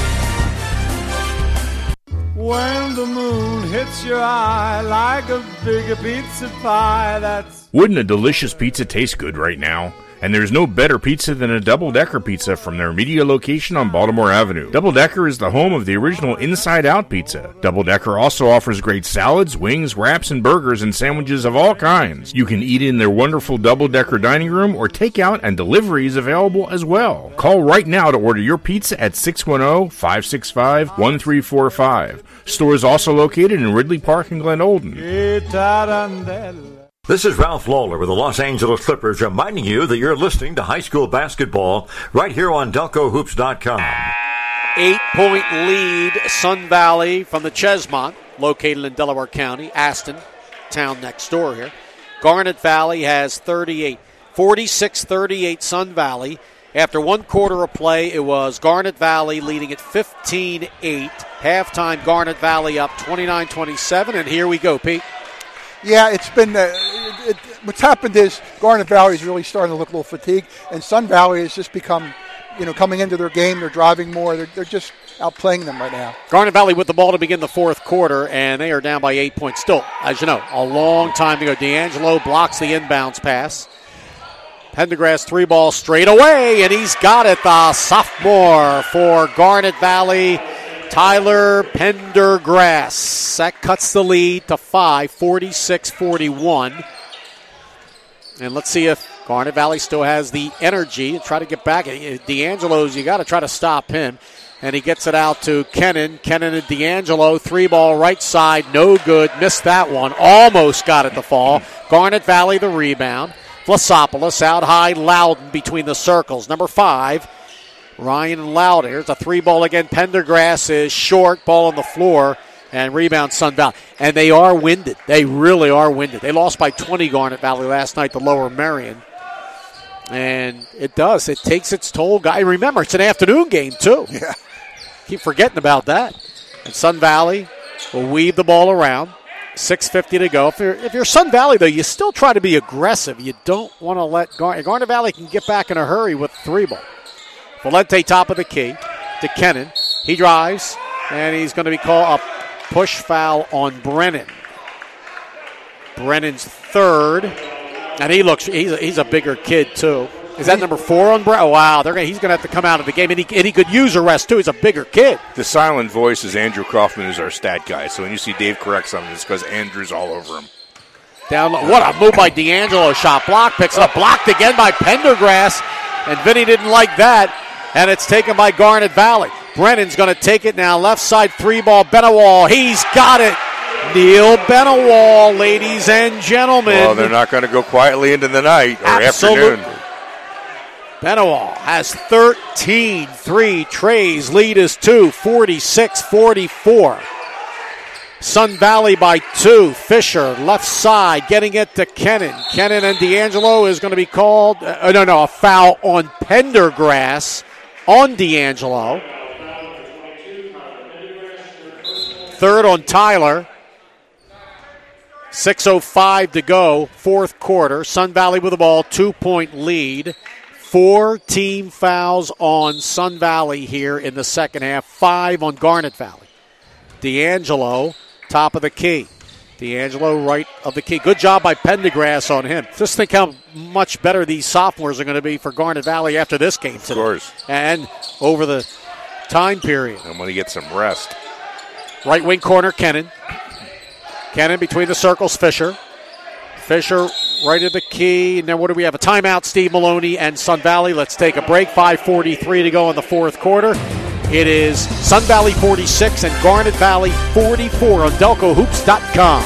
When the moon hits your eye like a big pizza pie, that's... Wouldn't a delicious pizza taste good right now? And there's no better pizza than a Double Decker pizza from their media location on Baltimore Avenue. Double Decker is the home of the original Inside Out pizza. Double Decker also offers great salads, wings, wraps, and burgers and sandwiches of all kinds. You can eat in their wonderful Double Decker dining room or take out, and delivery is available as well. Call right now to order your pizza at six one zero, five six five, one three four five. Store is also located in Ridley Park and Glen Olden. This is Ralph Lawler with the Los Angeles Clippers reminding you that you're listening to high school basketball right here on Delco Hoops dot com. Eight-point lead, Sun Valley from the Chesmont, located in Delaware County, Aston, town next door here. Garnet Valley has thirty-eight. forty-six thirty-eight Sun Valley. After one quarter of play, it was Garnet Valley leading at fifteen eight. Halftime, Garnet Valley up twenty-nine twenty-seven, and here we go, Pete. Yeah, it's been, uh, it, it, what's happened is Garnet Valley is really starting to look a little fatigued, and Sun Valley has just become, you know, coming into their game. They're driving more. They're, they're just outplaying them right now. Garnet Valley with the ball to begin the fourth quarter, and they are down by eight points. Still, as you know, a long time to go. D'Angelo blocks the inbounds pass. Pendergrass three ball straight away, and he's got it. The sophomore for Garnet Valley, Tyler Pendergrass. That cuts the lead to five, forty-six forty-one. And let's see if Garnet Valley still has the energy to try to get back. D'Angelo's, you got to try to stop him. And he gets it out to Kennan. Kennan and D'Angelo, three ball right side, no good. Missed that one. Almost got it to fall. Garnet Valley the rebound. Vlasopoulos out high, Loudon between the circles. Number five, Ryan and Loudon. Here's a three ball again. Pendergrass is short, ball on the floor, and rebound Sun Valley. And they are winded. They really are winded. They lost by twenty, Garnet Valley, last night to Lower Merion. And it does. It takes its toll. Guy, remember, it's an afternoon game, too. Yeah. Keep forgetting about that. And Sun Valley will weave the ball around. six fifty to go. If you're, if you're Sun Valley, though, you still try to be aggressive. You don't want to let Garnet. Garnet Valley can get back in a hurry with three ball. Valente top of the key to Kennan. He drives, and he's going to be called a push foul on Brennan. Brennan's third, and he looks, he's a, he's a bigger kid, too. Is that number four on Brennan? Oh, wow, they're gonna, he's going to have to come out of the game, and he, and he could use a rest, too. He's a bigger kid. The silent voice is Andrew Kaufman, who's our stat guy. So when you see Dave correct something, it's because Andrew's all over him. Down low. What a move by D'Angelo. Shot block, picks it up, blocked again by Pendergrass, and Vinny didn't like that. And it's taken by Garnet Valley. Brennan's going to take it now. Left side three ball. Benawal. He's got it. Neil Benawal, ladies and gentlemen. Well, they're not going to go quietly into the night or Absolutely. afternoon. Benawal has thirteen three trays. Lead is two, forty-six forty-four. Sun Valley by two. Fisher, left side, getting it to Kennan. Kennan and D'Angelo is going to be called, uh, no, no, a foul on Pendergrass on D'Angelo. Third on Tyler. six oh five to go, fourth quarter. Sun Valley with the ball, two-point lead. Four team fouls on Sun Valley here in the second half, five on Garnet Valley. D'Angelo, top of the key. D'Angelo, right of the key. Good job by Pendergrass on him. Just think how much better these sophomores are going to be for Garnet Valley after this game today. Of course. And over the time period. And when he gets some rest. Right wing corner, Kennan. Kennan between the circles, Fisher. Fisher right at the key. And then what do we have? A timeout, Steve Maloney and Sun Valley. Let's take a break. five forty-three to go in the fourth quarter. It is Sun Valley forty-six and Garnet Valley forty-four on Delco Hoops dot com.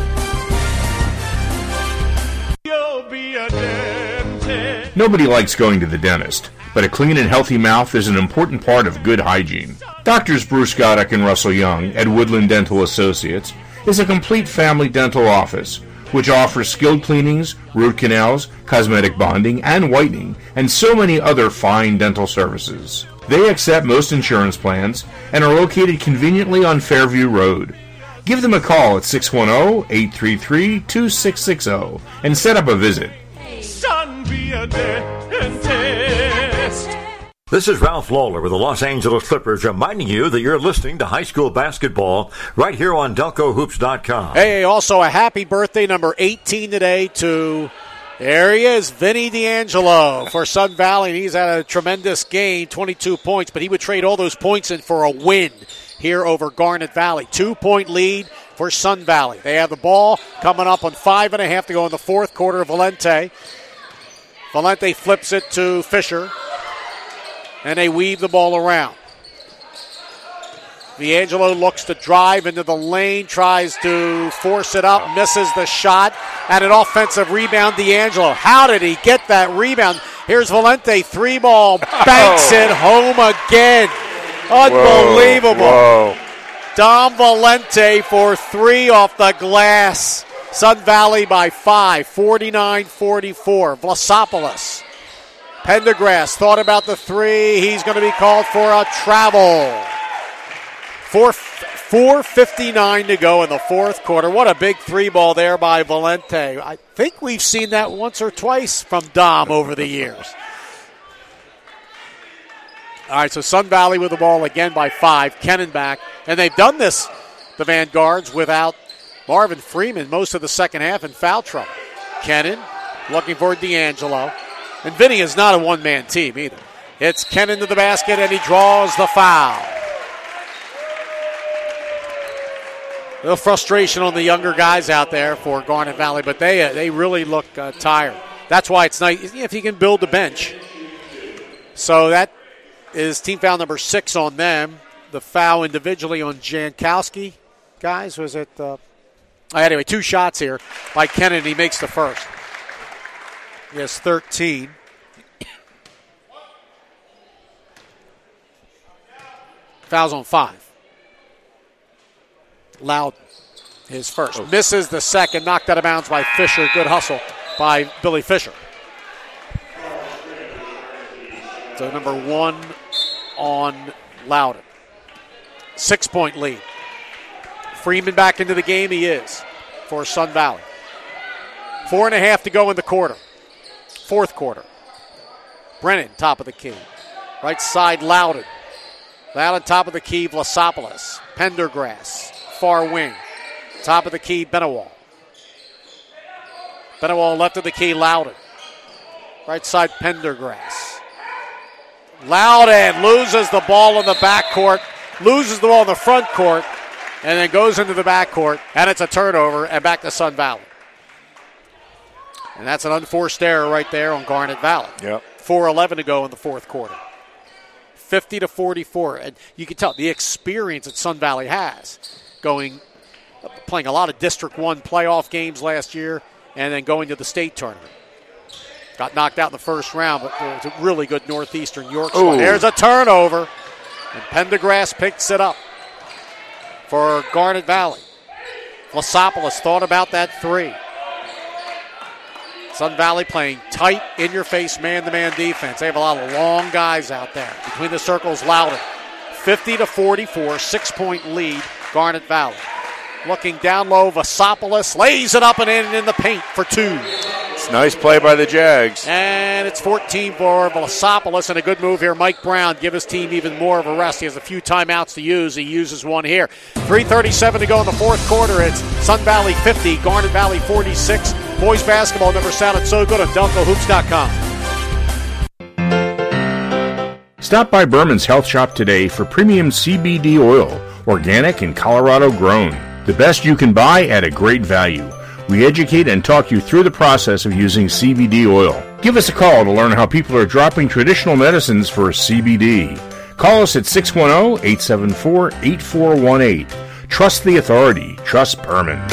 Nobody likes going to the dentist, but a clean and healthy mouth is an important part of good hygiene. Doctors Bruce Goddick and Russell Young at Woodland Dental Associates is a complete family dental office which offers skilled cleanings, root canals, cosmetic bonding, and whitening, and so many other fine dental services. They accept most insurance plans and are located conveniently on Fairview Road. Give them a call at six one zero, eight three three, two six six zero and set up a visit. Son, be a dentist. This is Ralph Lawler with the Los Angeles Clippers reminding you that you're listening to high school basketball right here on Delco Hoops dot com. Hey, also a happy birthday, number eighteen today, to, there he is, Vinny D'Angelo for Sun Valley. And he's had a tremendous game, twenty-two points, but he would trade all those points in for a win here over Garnet Valley. Two-point lead for Sun Valley. They have the ball coming up on five and a half to go in the fourth quarter. Valente. Valente flips it to Fisher, and they weave the ball around. D'Angelo looks to drive into the lane, tries to force it up, misses the shot, and an offensive rebound. D'Angelo, how did he get that rebound? Here's Valente, three ball, banks it home again. Unbelievable. Whoa, whoa. Dom Valente for three off the glass. Sun Valley by five, forty-nine forty-four. Vlasopoulos. Pendergrass thought about the three. He's going to be called for a travel. four fifty-nine to go in the fourth quarter. What a big three ball there by Valente. I think we've seen that once or twice from Dom over the years. All right, so Sun Valley with the ball again by five. Kennan back. And they've done this, the Vanguards, without Marvin Freeman most of the second half in foul trouble. Kennan looking for D'Angelo. And Vinny is not a one-man team either. It's Kennan to the basket, and he draws the foul. A little frustration on the younger guys out there for Garnet Valley, but they uh, they really look uh, tired. That's why it's nice if you can build a bench. So that is team foul number six on them. The foul individually on Jankowski. Guys, was it... Uh, anyway, two shots here by Kennan. He makes the first. He has thirteen. Fouls on five. Loudon, his first. Oh. Misses the second. Knocked out of bounds by Fisher. Good hustle by Billy Fisher. So number one on Loudon. Six-point lead. Freeman back into the game. He is for Sun Valley. Four and a half to go in the quarter. Fourth quarter. Brennan, top of the key. Right side, Loudon. Loudon, top of the key, Vlasopoulos. Pendergrass, far wing. Top of the key, Benewall. Benewall, left of the key, Loudon. Right side, Pendergrass. Loudon loses the ball in the backcourt, loses the ball in the front court, and then goes into the backcourt, and it's a turnover, and back to Sun Valley. And that's an unforced error right there on Garnet Valley. Yep. four eleven to go in the fourth quarter. fifty to forty-four. And you can tell the experience that Sun Valley has going, playing a lot of District one playoff games last year and then going to the state tournament. Got knocked out in the first round, but it's a really good Northeastern York squad. There's a turnover, and Pendergrass picks it up for Garnet Valley. Vlasopoulos thought about that three. Sun Valley playing tight, in-your-face, man-to-man defense. They have a lot of long guys out there. Between the circles, Loudon. fifty to forty-four, six-point lead, Garnet Valley. Looking down low, Vlasopoulos lays it up and in in the paint for two. It's a nice play by the Jags. And it's fourteen for Vlasopoulos, and a good move here. Mike Brown, give his team even more of a rest. He has a few timeouts to use. He uses one here. three thirty-seven to go in the fourth quarter. It's Sun Valley fifty, Garnet Valley forty-six. Boys basketball never sounded so good on Delco Hoops dot com. Stop by Berman's Health Shop today for premium C B D oil, organic and Colorado grown. The best you can buy at a great value. We educate and talk you through the process of using C B D oil. Give us a call to learn how people are dropping traditional medicines for C B D. Call us at six one zero, eight seven four, eight four one eight. Trust the authority. Trust Berman's.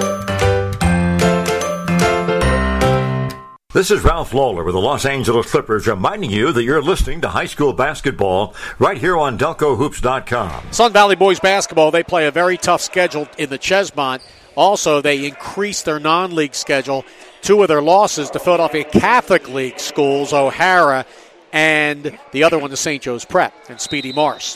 This is Ralph Lawler with the Los Angeles Clippers reminding you that you're listening to high school basketball right here on Delco Hoops dot com. Sun Valley boys basketball, they play a very tough schedule in the Chesmont. Also, they increased their non-league schedule. Two of their losses to Philadelphia Catholic League schools, O'Hara, and the other one to Saint Joe's Prep and Speedy Morse.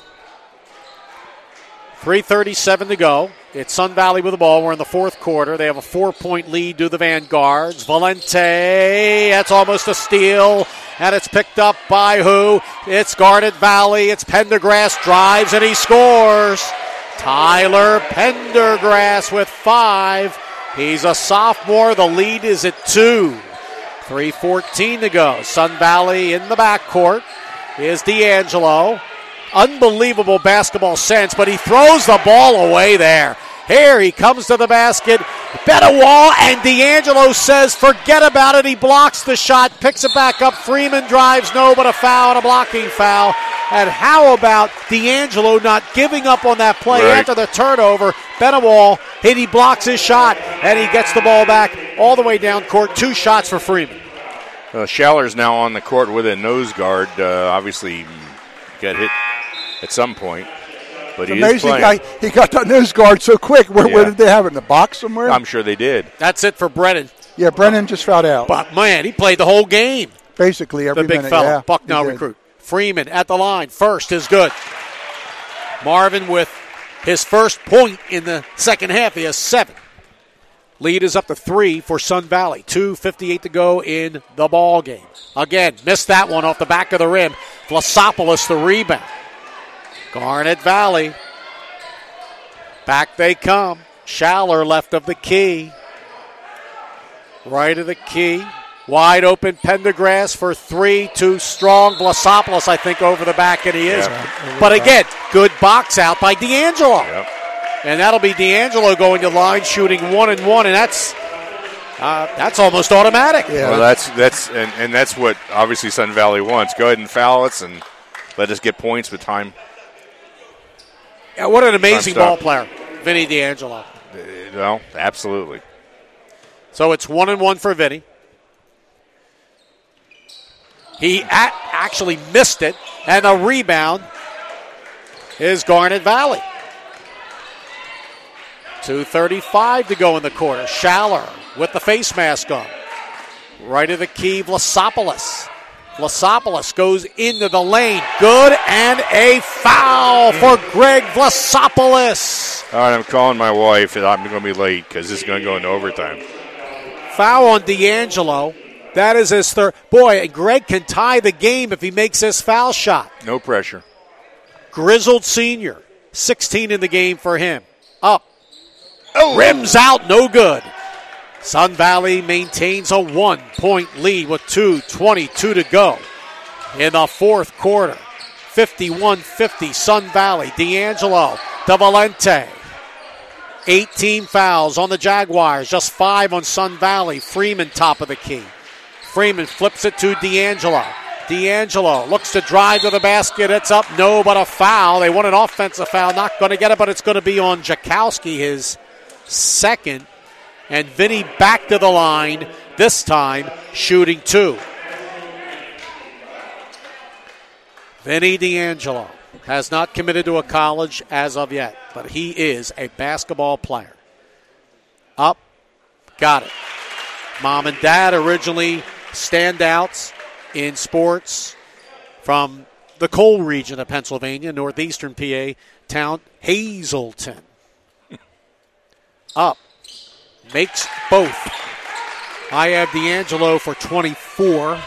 three thirty-seven to go. It's Sun Valley with the ball. We're in the fourth quarter. They have a four-point lead to the Vanguards. Valente, that's almost a steal. And it's picked up by who? It's Garnet Valley. It's Pendergrass, drives, and he scores. Tyler Pendergrass with five. He's a sophomore. The lead is at two. three fourteen to go. Sun Valley in the backcourt is D'Angelo. Unbelievable basketball sense, but he throws the ball away there. Here he comes to the basket. Benawal, and D'Angelo says, forget about it. He blocks the shot, picks it back up. Freeman drives, no, but a foul and a blocking foul. And how about D'Angelo not giving up on that play right. after the turnover? Benawal, hit, he blocks his shot, and he gets the ball back all the way down court. Two shots for Freeman. Uh, Schaller's now on the court with a nose guard. Uh, obviously got hit at some point. But he amazing is guy. He got that nose guard so quick. Where, yeah. where did they have it? In the box somewhere? I'm sure they did. That's it for Brennan. Yeah, Brennan just fouled out. But, man, he played the whole game. Basically every the big minute. fella, Yeah, Bucknell he did. recruit. Freeman at the line. First is good. Marvin with his first point in the second half. He has seven. Lead is up to three for Sun Valley. two fifty-eight to go in the ball game. Again, missed that one off the back of the rim. Vlasopoulos the rebound. Garnet Valley. Back they come. Schaller left of the key. Right of the key. Wide open Pendergrass for three. Too strong. Vlasopoulos, I think, over the back, and he is. Yeah. But again, good box out by D'Angelo. Yep. And that'll be D'Angelo going to line, shooting one and one, and that's uh, that's almost automatic. Yeah. Well, that's that's and, and that's what obviously Sun Valley wants. Go ahead and foul us and let us get points with time. Yeah, what an amazing Time ball stop. player, Vinny D'Angelo. Uh, well, absolutely. So it's one and one for Vinny. He a- actually missed it, and a rebound is Garnet Valley. two thirty-five to go in the quarter. Schaller with the face mask on. Right of the key, Vlasopoulos. Vlasopoulos goes into the lane. Good, and a foul for Greg Vlasopoulos. All right, I'm calling my wife, and I'm going to be late because this is going to go into overtime. Foul on D'Angelo. That is his third. Boy, Greg can tie the game if he makes this foul shot. No pressure. Grizzled senior. sixteen in the game for him. Up. Oh. Rims out, no good. Sun Valley maintains a one-point lead with two twenty-two to go in the fourth quarter. fifty-one fifty, Sun Valley. D'Angelo to Valente. eighteen fouls on the Jaguars, just five on Sun Valley. Freeman top of the key. Freeman flips it to D'Angelo. D'Angelo looks to drive to the basket. It's up, no, but a foul. They want an offensive foul. Not going to get it, but it's going to be on Jakowski, his second. And Vinny back to the line, this time shooting two. Vinny D'Angelo has not committed to a college as of yet, but he is a basketball player. Up, got it. Mom and dad originally standouts in sports from the coal region of Pennsylvania, northeastern P A, town Hazleton. Up, makes both. I have D'Angelo for twenty-four.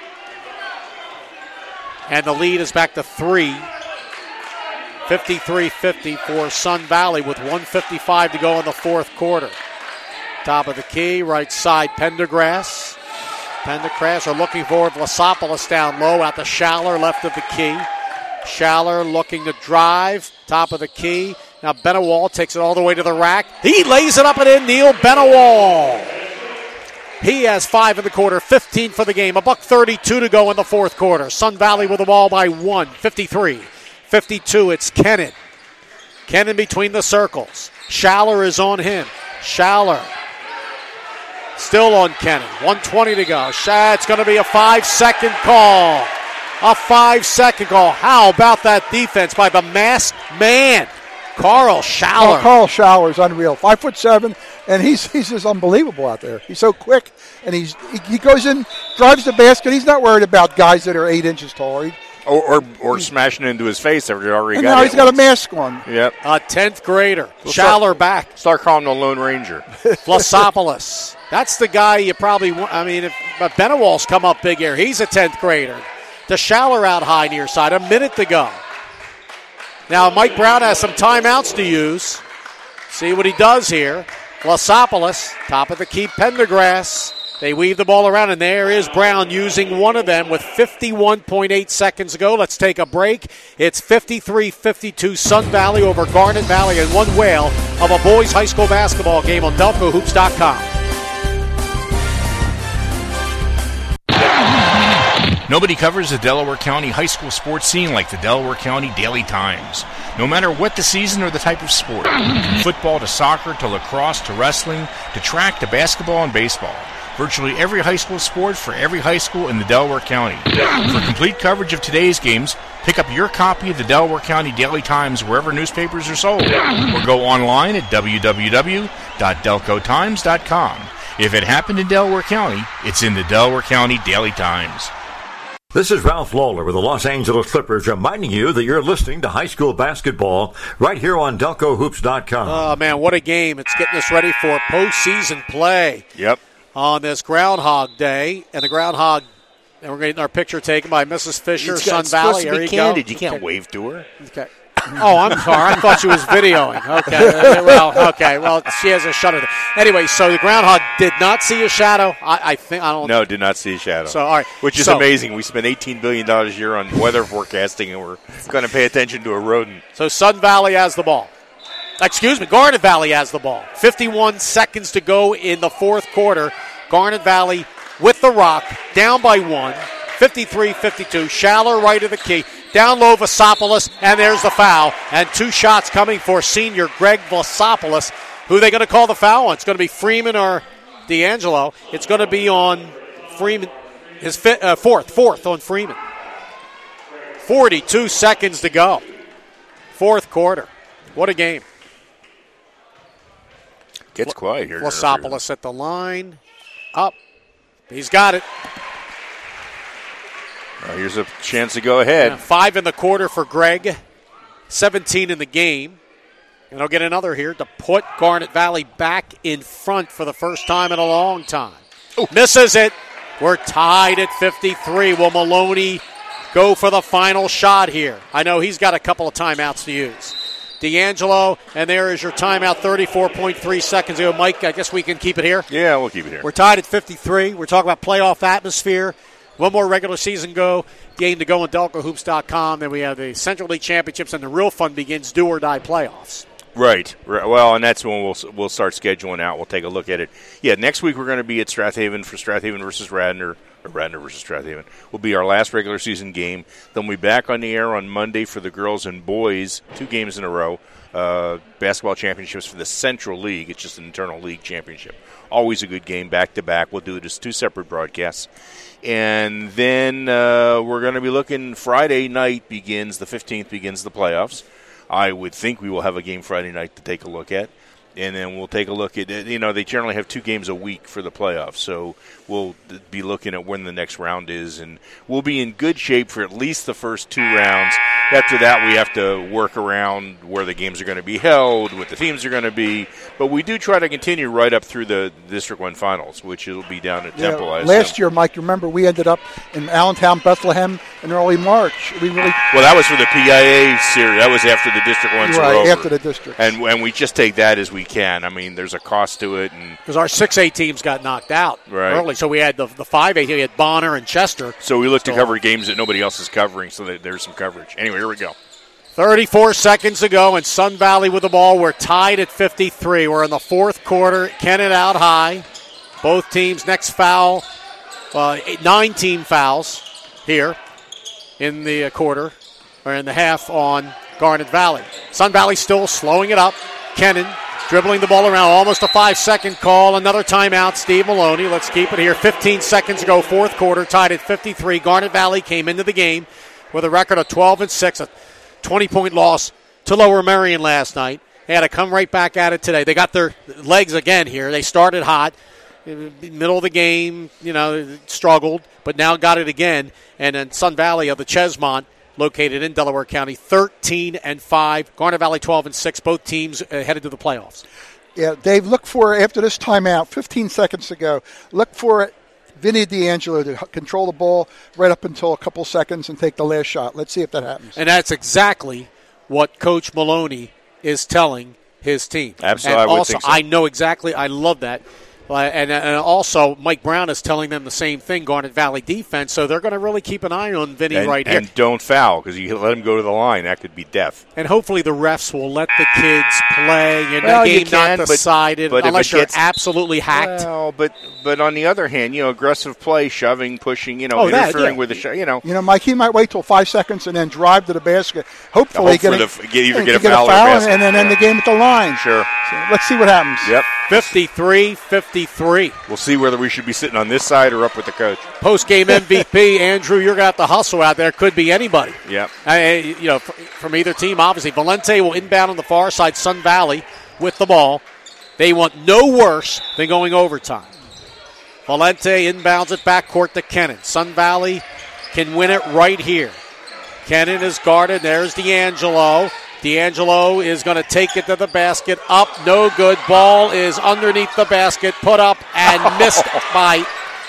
And the lead is back to three. fifty-three fifty for Sun Valley with one fifty-five to go in the fourth quarter. Top of the key, right side, Pendergrass. Pendergrass are looking for Vlasopoulos down low at the Schaller, left of the key. Schaller looking to drive, top of the key. Now Benawal takes it all the way to the rack. He lays it up and in, Neil Benawal. He has five in the quarter, fifteen for the game. A buck thirty-two to go in the fourth quarter. Sun Valley with the ball by one, fifty-three fifty-two, it's Kennan. Kennan between the circles. Schaller is on him. Schaller still on Kennan. one twenty to go. Shad, it's going to be a five-second call. A five-second call. How about that defense by the masked man, Carl Schaller? Oh, Carl Schaller is unreal. Five foot seven, and he's he's just unbelievable out there. He's so quick, and he's he, he goes in, drives the basket. He's not worried about guys that are eight inches tall. He, Or, or or smashing into his face after he already and got now it he's got once. a mask on. Yep. A tenth grader. We'll Schaller start, back. Start calling him the Lone Ranger. Vlasopoulos. That's the guy you probably want. I mean, if but Benewall's come up big here. He's a tenth grader. The Schaller out high near side. A minute to go. Now Mike Brown has some timeouts to use. See what he does here. Vlasopoulos, top of the key, Pendergrass. They weave the ball around, and there is Brown using one of them with fifty-one point eight seconds to go. Let's take a break. It's fifty-three fifty-two Sun Valley over Garnet Valley, and one whale of a boys high school basketball game on Delco Hoops dot com. Nobody covers the Delaware County high school sports scene like the Delaware County Daily Times. No matter what the season or the type of sport, from football to soccer to lacrosse to wrestling to track to basketball and baseball. Virtually every high school sport for every high school in the Delaware County. For complete coverage of today's games, pick up your copy of the Delaware County Daily Times wherever newspapers are sold, or go online at w w w dot delco times dot com. If it happened in Delaware County, it's in the Delaware County Daily Times. This is Ralph Lawler with the Los Angeles Clippers reminding you that you're listening to high school basketball right here on Delco Hoops dot com. Oh, man, what a game. It's getting us ready for postseason play. Yep. On this Groundhog Day, and the Groundhog, and we're getting our picture taken by Missus Fisher, It's Sun got- Valley. supposed to be There you candid. go. You can't Okay. wave to her. Okay. Oh, I'm sorry. I thought she was videoing. Okay. Well, okay. Well, she has a shutter. Anyway, so the Groundhog did not see a shadow. I, I think I don't. No, did not see a shadow. So all right, Which is so, amazing. We spend eighteen billion dollars a year on weather forecasting, and we're going to pay attention to a rodent. So Sun Valley has the ball. Excuse me, Garnet Valley has the ball. fifty-one seconds to go in the fourth quarter. Garnet Valley with the rock, down by one. fifty-three fifty-two. Schaller right of the key. Down low, Vlasopoulos, and there's the foul. And two shots coming for senior Greg Vlasopoulos. Who are they going to call the foul on? It's going to be Freeman or D'Angelo. It's going to be on Freeman. His fi- uh, fourth, fourth on Freeman. forty-two seconds to go. Fourth quarter. What a game. Gets quiet here. Vlasopoulos at the line. Up. He's got it. Well, here's a chance to go ahead. Yeah, five in the quarter for Greg. seventeen in the game. And I'll get another here to put Garnet Valley back in front for the first time in a long time. Ooh. Misses it. We're tied at fifty-three. Will Maloney go for the final shot here? I know he's got a couple of timeouts to use. D'Angelo, and there is your timeout, thirty-four point three seconds ago. Mike, I guess we can keep it here. Yeah, we'll keep it here. We're tied at fifty-three. We're talking about playoff atmosphere. One more regular season go game to go on Delco Hoops dot com. Then we have the Central League Championships, and the real fun begins, do or die playoffs. Right. right. Well, and that's when we'll we'll start scheduling out. We'll take a look at it. Yeah, next week we're going to be at Strathaven for Strathaven versus Radnor. Or Radnor versus Strathaven will be our last regular season game. Then we'll be back on the air on Monday for the girls and boys, two games in a row. Uh, basketball championships for the Central League. It's just an internal league championship. Always a good game, back-to-back. We'll do it as two separate broadcasts. And then uh, we're going to be looking, Friday night begins, the fifteenth begins the playoffs. I would think we will have a game Friday night to take a look at. And then we'll take a look at, you know, they generally have two games a week for the playoffs. So we'll be looking at when the next round is. And we'll be in good shape for at least the first two rounds. After that, we have to work around where the games are going to be held, what the teams are going to be. But we do try to continue right up through the District one finals, which will be down at yeah, Temple. I last assume. year, Mike, you remember we ended up in Allentown, Bethlehem in early March. We really Well, that was for the P I A series. That was after the District ones right, were over. after the district. And, and we just take that as we can. I mean, there's a cost to it. and Because our six A teams got knocked out Right. early. So we had the, the five A, we had Bonner and Chester. So we look to So- cover games that nobody else is covering, so that there's some coverage. Anyway, here we go. thirty-four seconds to go, and Sun Valley with the ball. We're tied at fifty-three. We're in the fourth quarter. Kennett out high. Both teams next foul. Uh, eight, nine team fouls here in the uh, quarter. or in the half on Garnet Valley. Sun Valley still slowing it up. Kennan dribbling the ball around, almost a five-second call. Another timeout, Steve Maloney. Let's keep it here. fifteen seconds ago, fourth quarter, tied at fifty-three. Garnet Valley came into the game with a record of twelve and six, a twenty-point loss to Lower Merion last night. They had to come right back at it today. They got their legs again here. They started hot. In the middle of the game, you know, struggled, but now got it again. And then Sun Valley of the Chesmont, located in Delaware County, thirteen and five. Garnet Valley twelve and six. Both teams uh, headed to the playoffs. Yeah, Dave, look for, after this timeout, fifteen seconds ago, look for Vinny D'Angelo to control the ball right up until a couple seconds and take the last shot. Let's see if that happens. And that's exactly what Coach Maloney is telling his team. Absolutely, and I would also, think so. I know exactly. I love that. Uh, and, and also, Mike Brown is telling them the same thing, Garnet Valley defense, so they're going to really keep an eye on Vinny and, right here. And don't foul, because you let him go to the line. That could be death. And hopefully the refs will let the kids play and Well, the you game can, not but- decided but if unless it you're gets- absolutely hacked. Well, but but on the other hand, you know, aggressive play, shoving, pushing, you know, Oh, that, interfering yeah. with the shot, you know. You know, Mike, he might wait till five seconds and then drive to the basket. Hopefully, Hope for get, the- a, get- either and get a to foul or a basket. and then end the game at the line. Sure. So let's see what happens. Yep. fifty-three fifty-three. We'll see whether we should be sitting on this side or up with the coach. Post-game M V P, Andrew, you're going to have to hustle out there. Could be anybody. Yep. I, you know, fr- from either team, obviously. Valente will inbound on the far side. Sun Valley with the ball. They want no worse than going overtime. Valente inbounds it backcourt to Kennan. Sun Valley can win it right here. Kennan is guarded. There's D'Angelo. D'Angelo is going to take it to the basket. Up, no good. Ball is underneath the basket. Put up and missed by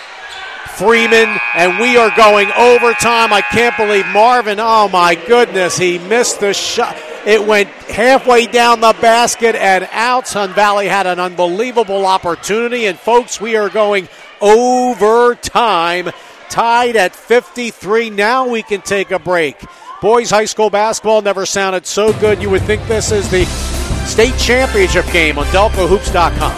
Freeman. And we are going overtime. I can't believe Marvin. Oh, my goodness. He missed the shot. It went halfway down the basket and out. Sun Valley had an unbelievable opportunity. And, folks, we are going overtime. Tied at fifty-three. Now we can take a break. Boys high school basketball never sounded so good. You would think this is the state championship game on Delco Hoops dot com.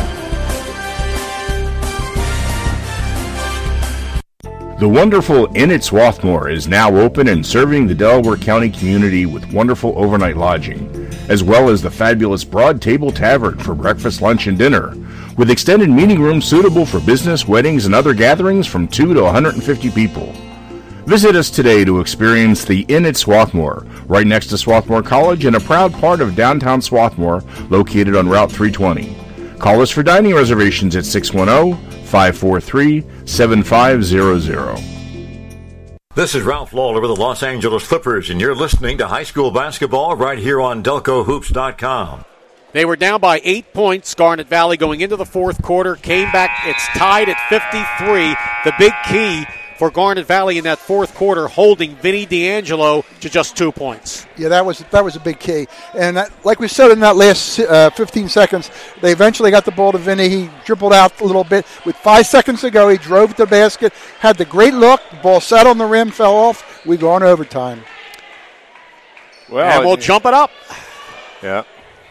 The wonderful Inn at Swarthmore is now open and serving the Delaware County community with wonderful overnight lodging, as well as the fabulous Broad Table Tavern for breakfast, lunch, and dinner, with extended meeting rooms suitable for business, weddings, and other gatherings from two to one hundred fifty people. Visit us today to experience the Inn at Swarthmore, right next to Swarthmore College and a proud part of downtown Swarthmore, located on Route three twenty. Call us for dining reservations at six one zero, five four three, seven five zero zero. This is Ralph Lawler with the Los Angeles Clippers, and you're listening to high school basketball right here on Delco Hoops dot com. They were down by eight points, Garnet Valley, going into the fourth quarter. Came back. It's tied at fifty-three. The big key for Garnet Valley in that fourth quarter, holding Vinny D'Angelo to just two points. Yeah, that was that was a big key. And that, like we said in that last uh, fifteen seconds, they eventually got the ball to Vinny. He dribbled out a little bit. With five seconds to go, he drove to the basket, had the great look. The ball sat on the rim, fell off. We go on overtime. Well, and we'll jump it up. Yeah.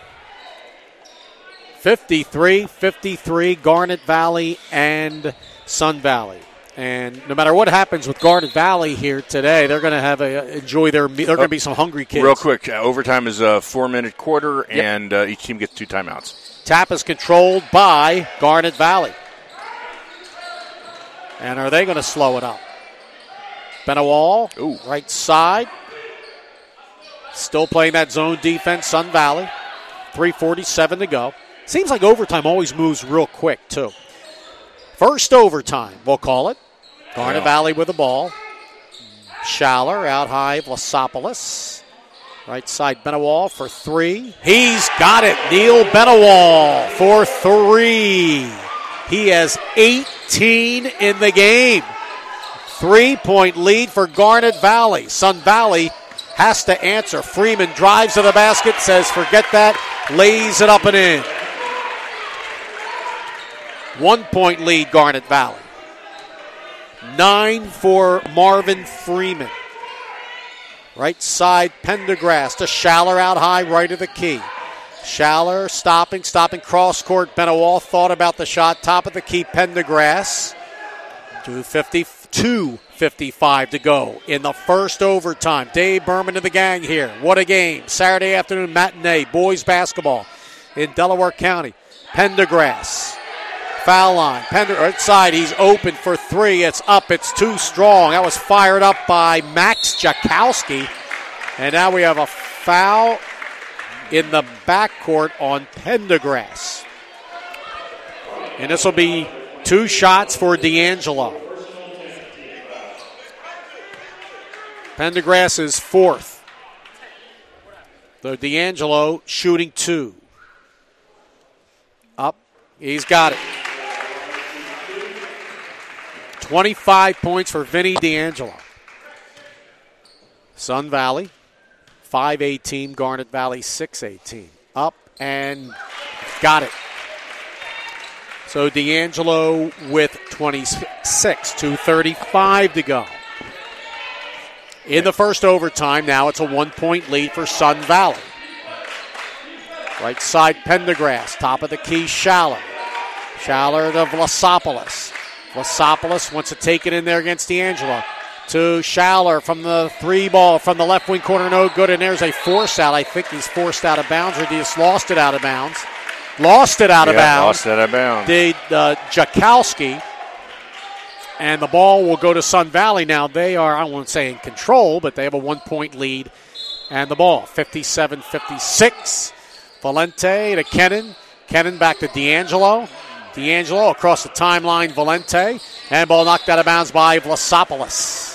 fifty-three fifty-three, Garnet Valley and Sun Valley. And no matter what happens with Garnet Valley here today, they're going to have a enjoy their. They're going to be some hungry kids. Real quick, uh, overtime is a four-minute quarter, Yep. and uh, each team gets two timeouts. Tap is controlled by Garnet Valley. And are they going to slow it up? Benawal, Ooh. right side. Still playing that zone defense, Sun Valley. three forty-seven to go. Seems like overtime always moves real quick, too. First overtime, we'll call it. Garnet Yeah. Valley with the ball. Schaller out high, Vlasopoulos. Right side, Benawal for three. He's got it. Neil Benawal for three. He has eighteen in the game. Three-point lead for Garnet Valley. Sun Valley has to answer. Freeman drives to the basket, says forget that, lays it up and in. One-point lead, Garnet Valley. Nine for Marvin Freeman. Right side, Pendergrass to Schaller out high, right of the key. Schaller stopping, stopping cross-court. Benawal thought about the shot. Top of the key, Pendergrass. two fifty-two fifty-five to go in the first overtime. Dave Berman and the gang here. What a game. Saturday afternoon matinee, boys basketball in Delaware County. Pendergrass. Foul line. Pender, right side, he's open for three. It's up. It's too strong. That was fired up by Max Jakowski. And now we have a foul in the backcourt on Pendergrass. And this will be two shots for D'Angelo. Pendergrass is fourth. So D'Angelo shooting two. Up. He's got it. twenty-five points for Vinny D'Angelo. Sun Valley, five A team. Garnet Valley, six A team. Up and got it. So D'Angelo with twenty-six, two thirty-five to go. In the first overtime, now it's a one-point lead for Sun Valley. Right side, Pendergrass. Top of the key, Schaller. Schaller to Vlasopoulos. Vlasopoulos wants to take it in there against D'Angelo. To Schaller from the three ball from the left wing corner, no good. And there's a force out. I think he's forced out of bounds, or he just lost it out of bounds. Lost it out yeah, of bounds. Lost it out of bounds. Did uh, Jakowski. And the ball will go to Sun Valley now. They are, I won't say in control, but they have a one-point lead. And the ball, fifty-seven fifty-six. Valente to Kennan. Kennan back to D'Angelo. D'Angelo across the timeline, Valente. And ball knocked out of bounds by Vlasopoulos.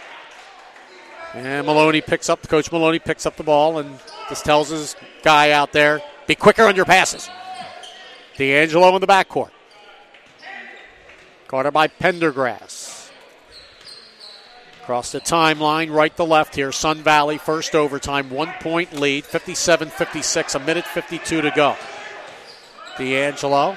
And Maloney picks up, Coach Maloney picks up the ball and just tells his guy out there, be quicker on your passes. D'Angelo in the backcourt. Guarded by Pendergrass. Across the timeline, right to left here. Sun Valley, first overtime, one-point lead, fifty-seven fifty-six, a minute fifty-two to go. D'Angelo.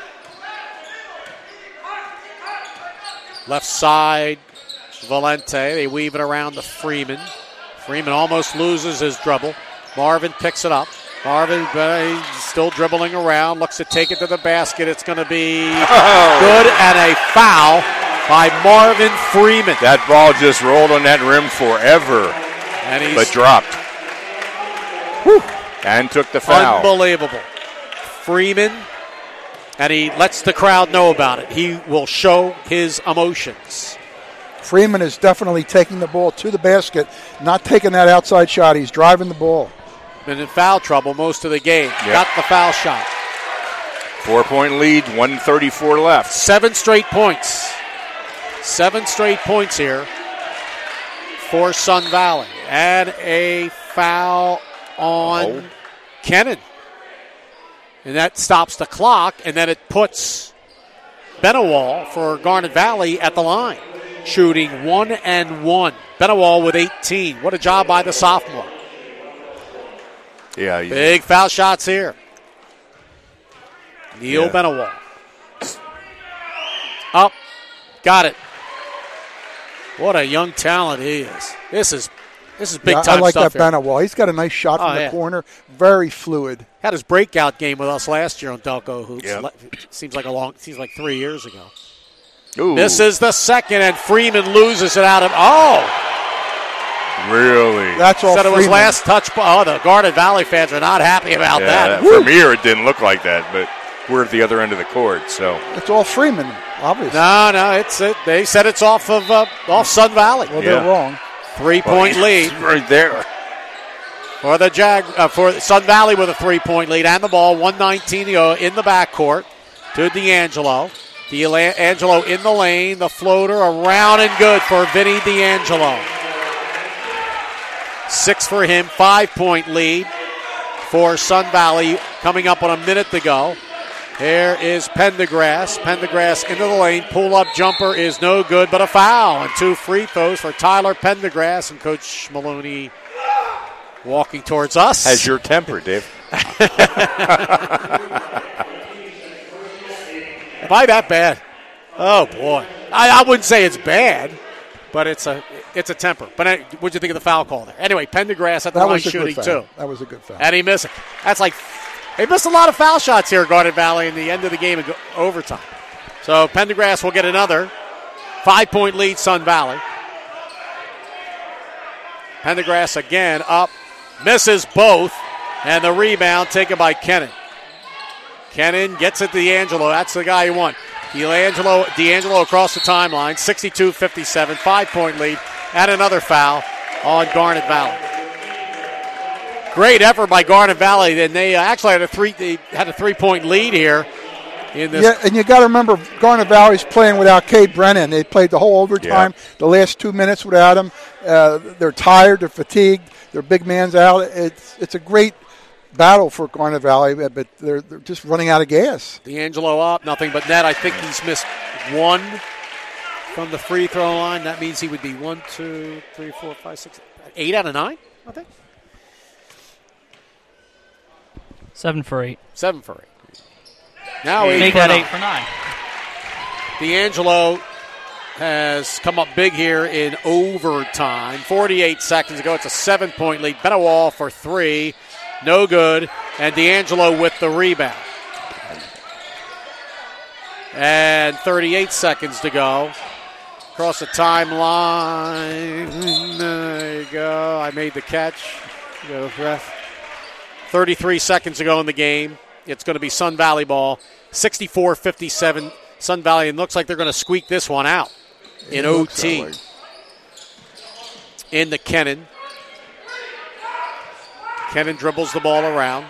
Left side, Valente. They weave it around to Freeman. Freeman almost loses his dribble. Marvin picks it up. Marvin uh, he's still dribbling around, looks to take it to the basket. It's going to be oh. good and a foul by Marvin Freeman. That ball just rolled on that rim forever, and he's but dropped. Whew. And took the foul. Unbelievable. Freeman, and he lets the crowd know about it. He will show his emotions. Freeman is definitely taking the ball to the basket, not taking that outside shot. He's driving the ball. Been in foul trouble most of the game. Yep. Got the foul shot. Four-point lead, one thirty-four left. Seven straight points. Seven straight points here for Sun Valley. And a foul on oh. Kennan. And that stops the clock, and then it puts Benewall for Garnet Valley at the line. Shooting one and one. Benewall with eighteen. What a job by the sophomore. Yeah, big foul shots here. Neil yeah. Benewall. Up. Got it. What a young talent he is. This is this is big yeah, time I like stuff that here. Benewall. He's got a nice shot oh, from the yeah. corner. Very fluid. Had his breakout game with us last year on Delco Hoops. Yep. Seems like a long seems like three years ago. Ooh. This is the second, and Freeman loses it out of oh. Really? That's all Said Freeman. it was last touch. Oh, the Garnet Valley fans are not happy about yeah, that. From here, it didn't look like that, but we're at the other end of the court, so. It's all Freeman, obviously. No, no, it's it. They said it's off of uh, off Sun Valley. Well, yeah. they're wrong. Three-point well, lead. Right there. For the Jag, uh, for Sun Valley with a three-point lead and the ball, one nineteen to go in the backcourt to D'Angelo. D'Angelo in the lane, the floater around and good for Vinny D'Angelo. Six for him, five-point lead for Sun Valley coming up on a minute to go. Here is Pendergrass. Pendergrass into the lane. Pull-up jumper is no good, but a foul. And two free throws for Tyler Pendergrass. And Coach Maloney walking towards us. Has your temper, Dave. Am I that bad? Oh, boy. I, I wouldn't say it's bad, but it's a it's a temper. But I, what'd you think of the foul call there? Anyway, Pendergrass at the that line was a shooting, good foul. too. That was a good foul. And he missed it. That's like, they missed a lot of foul shots here, Garnet Valley, in the end of the game and overtime. So Pendergrass will get another five-point lead, Sun Valley. Pendergrass again up, misses both, and the rebound taken by Kennan. Kennan gets it to D'Angelo. That's the guy you want. D'Angelo, D'Angelo across the timeline, sixty-two fifty-seven, five-point lead, and another foul on Garnet Valley. Great effort by Garnet Valley. Then they actually had a three. They had a three-point lead here. In this. Yeah, and you got to remember, Garnet Valley's playing without Cade Brennan. They played the whole overtime, yeah. the last two minutes without him. Uh, they're tired, they're fatigued, their big man's out. It's it's a great battle for Garnet Valley, but they're they're just running out of gas. D'Angelo up, nothing but net. I think he's missed one from the free throw line. That means he would be one, two, three, four, five, six, eight out of nine, I think. Seven for eight. Seven for eight. Now Make that eight for nine. D'Angelo has come up big here in overtime. forty-eight seconds ago. It's a seven-point lead. Benawal for three. No good. And D'Angelo with the rebound. And thirty-eight seconds to go. Across the timeline. There you go. I made the catch. Go, ref. thirty-three seconds ago in the game. It's going to be Sun Valley ball. sixty-four fifty-seven. Sun Valley. It looks like they're going to squeak this one out in O T. In the Kennan. Kennan dribbles the ball around.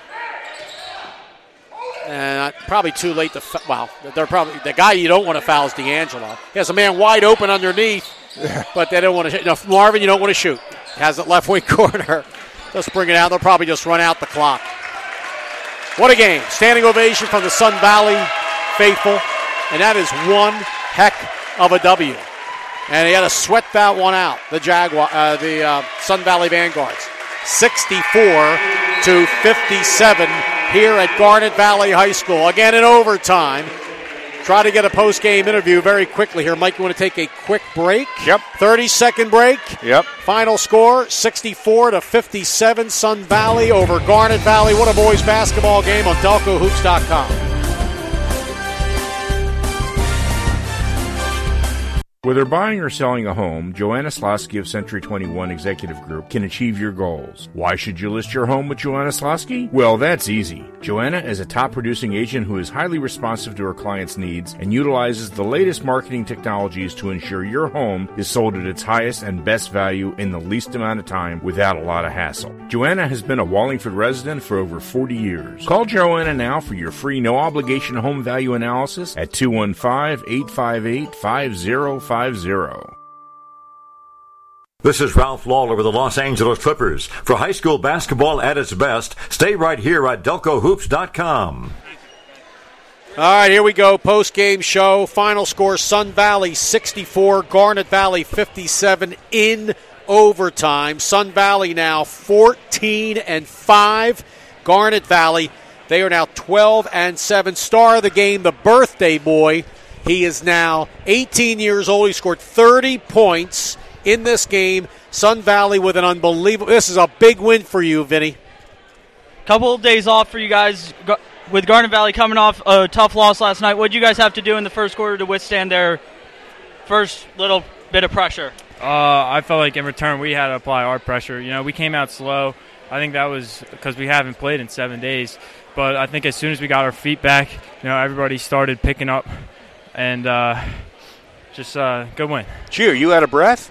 And probably too late to foul. Well, they're probably the guy you don't want to foul is D'Angelo. He has a man wide open underneath, but they don't want to. No, Marvin, you don't want to shoot. Has it left wing corner. Just bring it out. They'll probably just run out the clock. What a game. Standing ovation from the Sun Valley faithful. And that is one heck of a W. And they had to sweat that one out, the Jaguar, uh, the uh, Sun Valley Vanguards. sixty-four to fifty-seven here at Garnet Valley High School. Again in overtime. Try to get a post-game interview very quickly here. Mike, you want to take a quick break? Yep. thirty-second break. Yep. Final score, sixty-four to fifty-seven, Sun Valley over Garnet Valley. What a boys basketball game on Delco Hoops dot com. Whether buying or selling a home, Joanna Slosky of Century twenty-one Executive Group can achieve your goals. Why should you list your home with Joanna Slosky? Well, that's easy. Joanna is a top producing agent who is highly responsive to her clients' needs and utilizes the latest marketing technologies to ensure your home is sold at its highest and best value in the least amount of time without a lot of hassle. Joanna has been a Wallingford resident for over forty years. Call Joanna now for your free no-obligation home value analysis at two one five, eight five eight, five zero five zero. This is Ralph Lawler with the Los Angeles Clippers. For high school basketball at its best, stay right here at Delco Hoops dot com. All right, here we go. Post-game show. Final score, Sun Valley sixty-four, Garnet Valley fifty-seven in overtime. Sun Valley now fourteen and five. Garnet Valley, they are now twelve and seven. Star of the game, the birthday boy. He is now eighteen years old. He scored thirty points in this game. Sun Valley with an unbelievable. This is a big win for you, Vinny. Couple of days off for you guys with Garnet Valley coming off a tough loss last night. What did you guys have to do in the first quarter to withstand their first little bit of pressure? Uh, I felt like in return we had to apply our pressure. You know, we came out slow. I think that was because we haven't played in seven days. But I think as soon as we got our feet back, you know, everybody started picking up. And uh, just uh, good win. Gee, are you out of breath?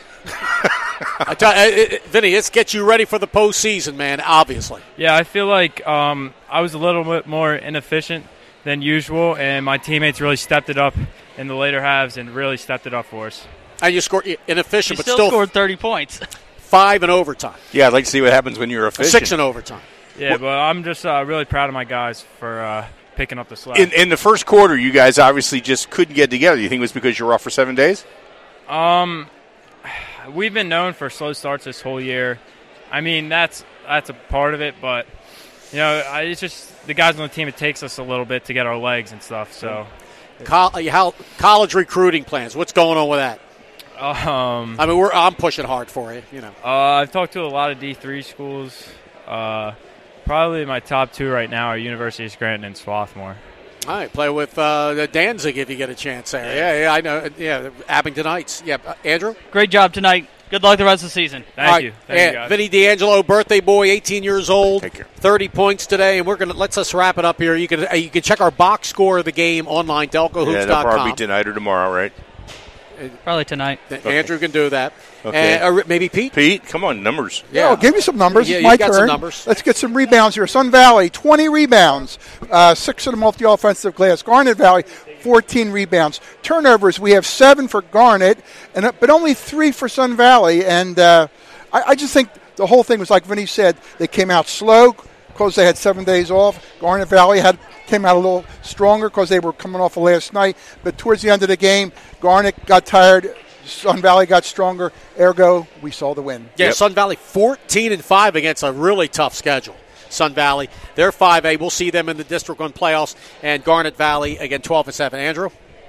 I tell you, it, it, Vinny, this gets you ready for the postseason, man, obviously. Yeah, I feel like um, I was a little bit more inefficient than usual, and my teammates really stepped it up in the later halves and really stepped it up for us. And you scored inefficient, you but still, still scored thirty points. Five in overtime. Yeah, I'd like to see what happens when you're efficient. Six in overtime. Yeah, well, but I'm just uh, really proud of my guys for uh, – picking up the slack. In, in the first quarter, you guys obviously just couldn't get together. You think it was because you were off for seven days? Um, we've been known for slow starts this whole year. I mean, that's that's a part of it, but you know, I, it's just the guys on the team. It takes us a little bit to get our legs and stuff. So, Col- how college recruiting plans? What's going on with that? Um, I mean, we're I'm pushing hard for you. You know, uh, I've talked to a lot of D three schools. Uh, Probably my top two right now are University of Scranton and Swarthmore. All right, play with uh, Danzig if you get a chance there. Yeah, yeah, I know. Yeah, Abington Heights. Yeah, uh, Andrew? Great job tonight. Good luck the rest of the season. Thank All right. you. Thank yeah, you, guys. Vinny D'Angelo, birthday boy, eighteen years old, Take care. thirty points today, and we're gonna let's us wrap it up here. You can uh, you can check our box score of the game online, delco hoops Yeah, dot they'll com. probably be tonight or tomorrow, right? Probably tonight. Okay. Andrew can do that. Okay. And, uh, maybe Pete? Pete, come on, numbers. Yeah, I'll give you some numbers. Yeah, It's you my got turn. some numbers. Let's get some rebounds here. Sun Valley, twenty rebounds, uh, six of them off the offensive glass. Garnet Valley, fourteen rebounds. Turnovers, we have seven for Garnet, and uh, but only three for Sun Valley. And uh, I, I just think the whole thing was like Vinny said. They came out slow because they had seven days off. Garnet Valley had came out a little stronger because they were coming off of last night. But towards the end of the game, Garnet got tired. Sun Valley got stronger. Ergo, we saw the win. Yeah, Yep. Sun Valley fourteen and five against a really tough schedule. Sun Valley, they're five A. We'll see them in the District one playoffs. And Garnet Valley, again, twelve and seven. Andrew?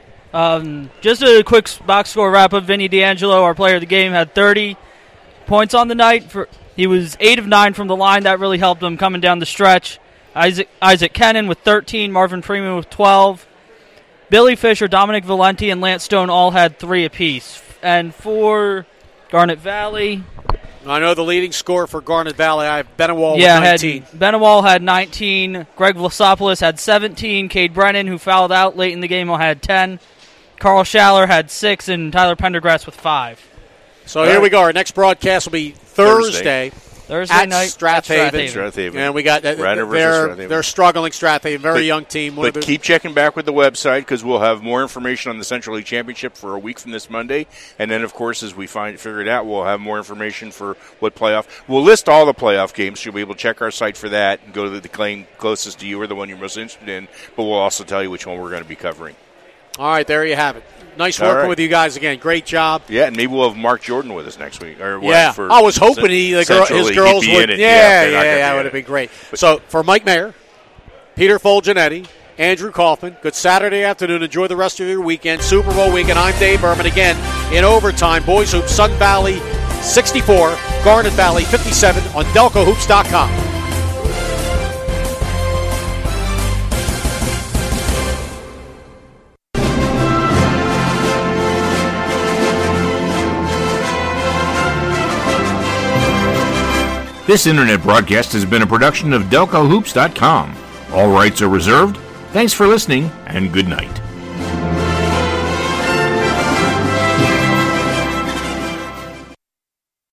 Um, just a quick box score wrap-up. Vinny D'Angelo, our player of the game, had thirty points on the night. For He was eight of nine from the line. That really helped him coming down the stretch. Isaac, Isaac Kennan with thirteen. Marvin Freeman with twelve. Billy Fisher, Dominic Valenti, and Lance Stone all had three apiece. And for Garnet Valley, I know the leading scorer for Garnet Valley. I have Benewall yeah, with nineteen. had Benewall had nineteen. Greg Vlasopoulos had seventeen. Cade Brennan, who fouled out late in the game, had ten. Carl Schaller had six, and Tyler Pendergrass with five. So here we go. Our next broadcast will be Thursday. Thursday. Thursday at night Strathaven. at Strathaven. And we got uh, Radnor versus they're, Strathaven. they're struggling Strathaven, very But- young team. One But of the- keep checking back with the website because we'll have more information on the Central League Championship for a week from this Monday. And then, of course, as we find figure it out, we'll have more information for what playoff. We'll list all the playoff games. You'll be able to check our site for that and go to the claim closest to you or the one you're most interested in. But we'll also tell you which one we're going to be covering. All right, there you have it. Nice All working right. with you guys again. Great job. Yeah, and maybe we'll have Mark Jordan with us next week. Or what, Yeah, for I was hoping he, the girl, Central his League, girls he'd be would. in it. Yeah, they're yeah, not gonna yeah, be that in would have it. been great. So for Mike Mayer, Peter Folgenetti, Andrew Kaufman, good Saturday afternoon. Enjoy the rest of your weekend, Super Bowl weekend. I'm Dave Berman again in overtime. Boys Hoops, Sun Valley sixty-four, Garnet Valley fifty-seven on delco hoops dot com. This internet broadcast has been a production of delco hoops dot com. All rights are reserved. Thanks for listening, and good night.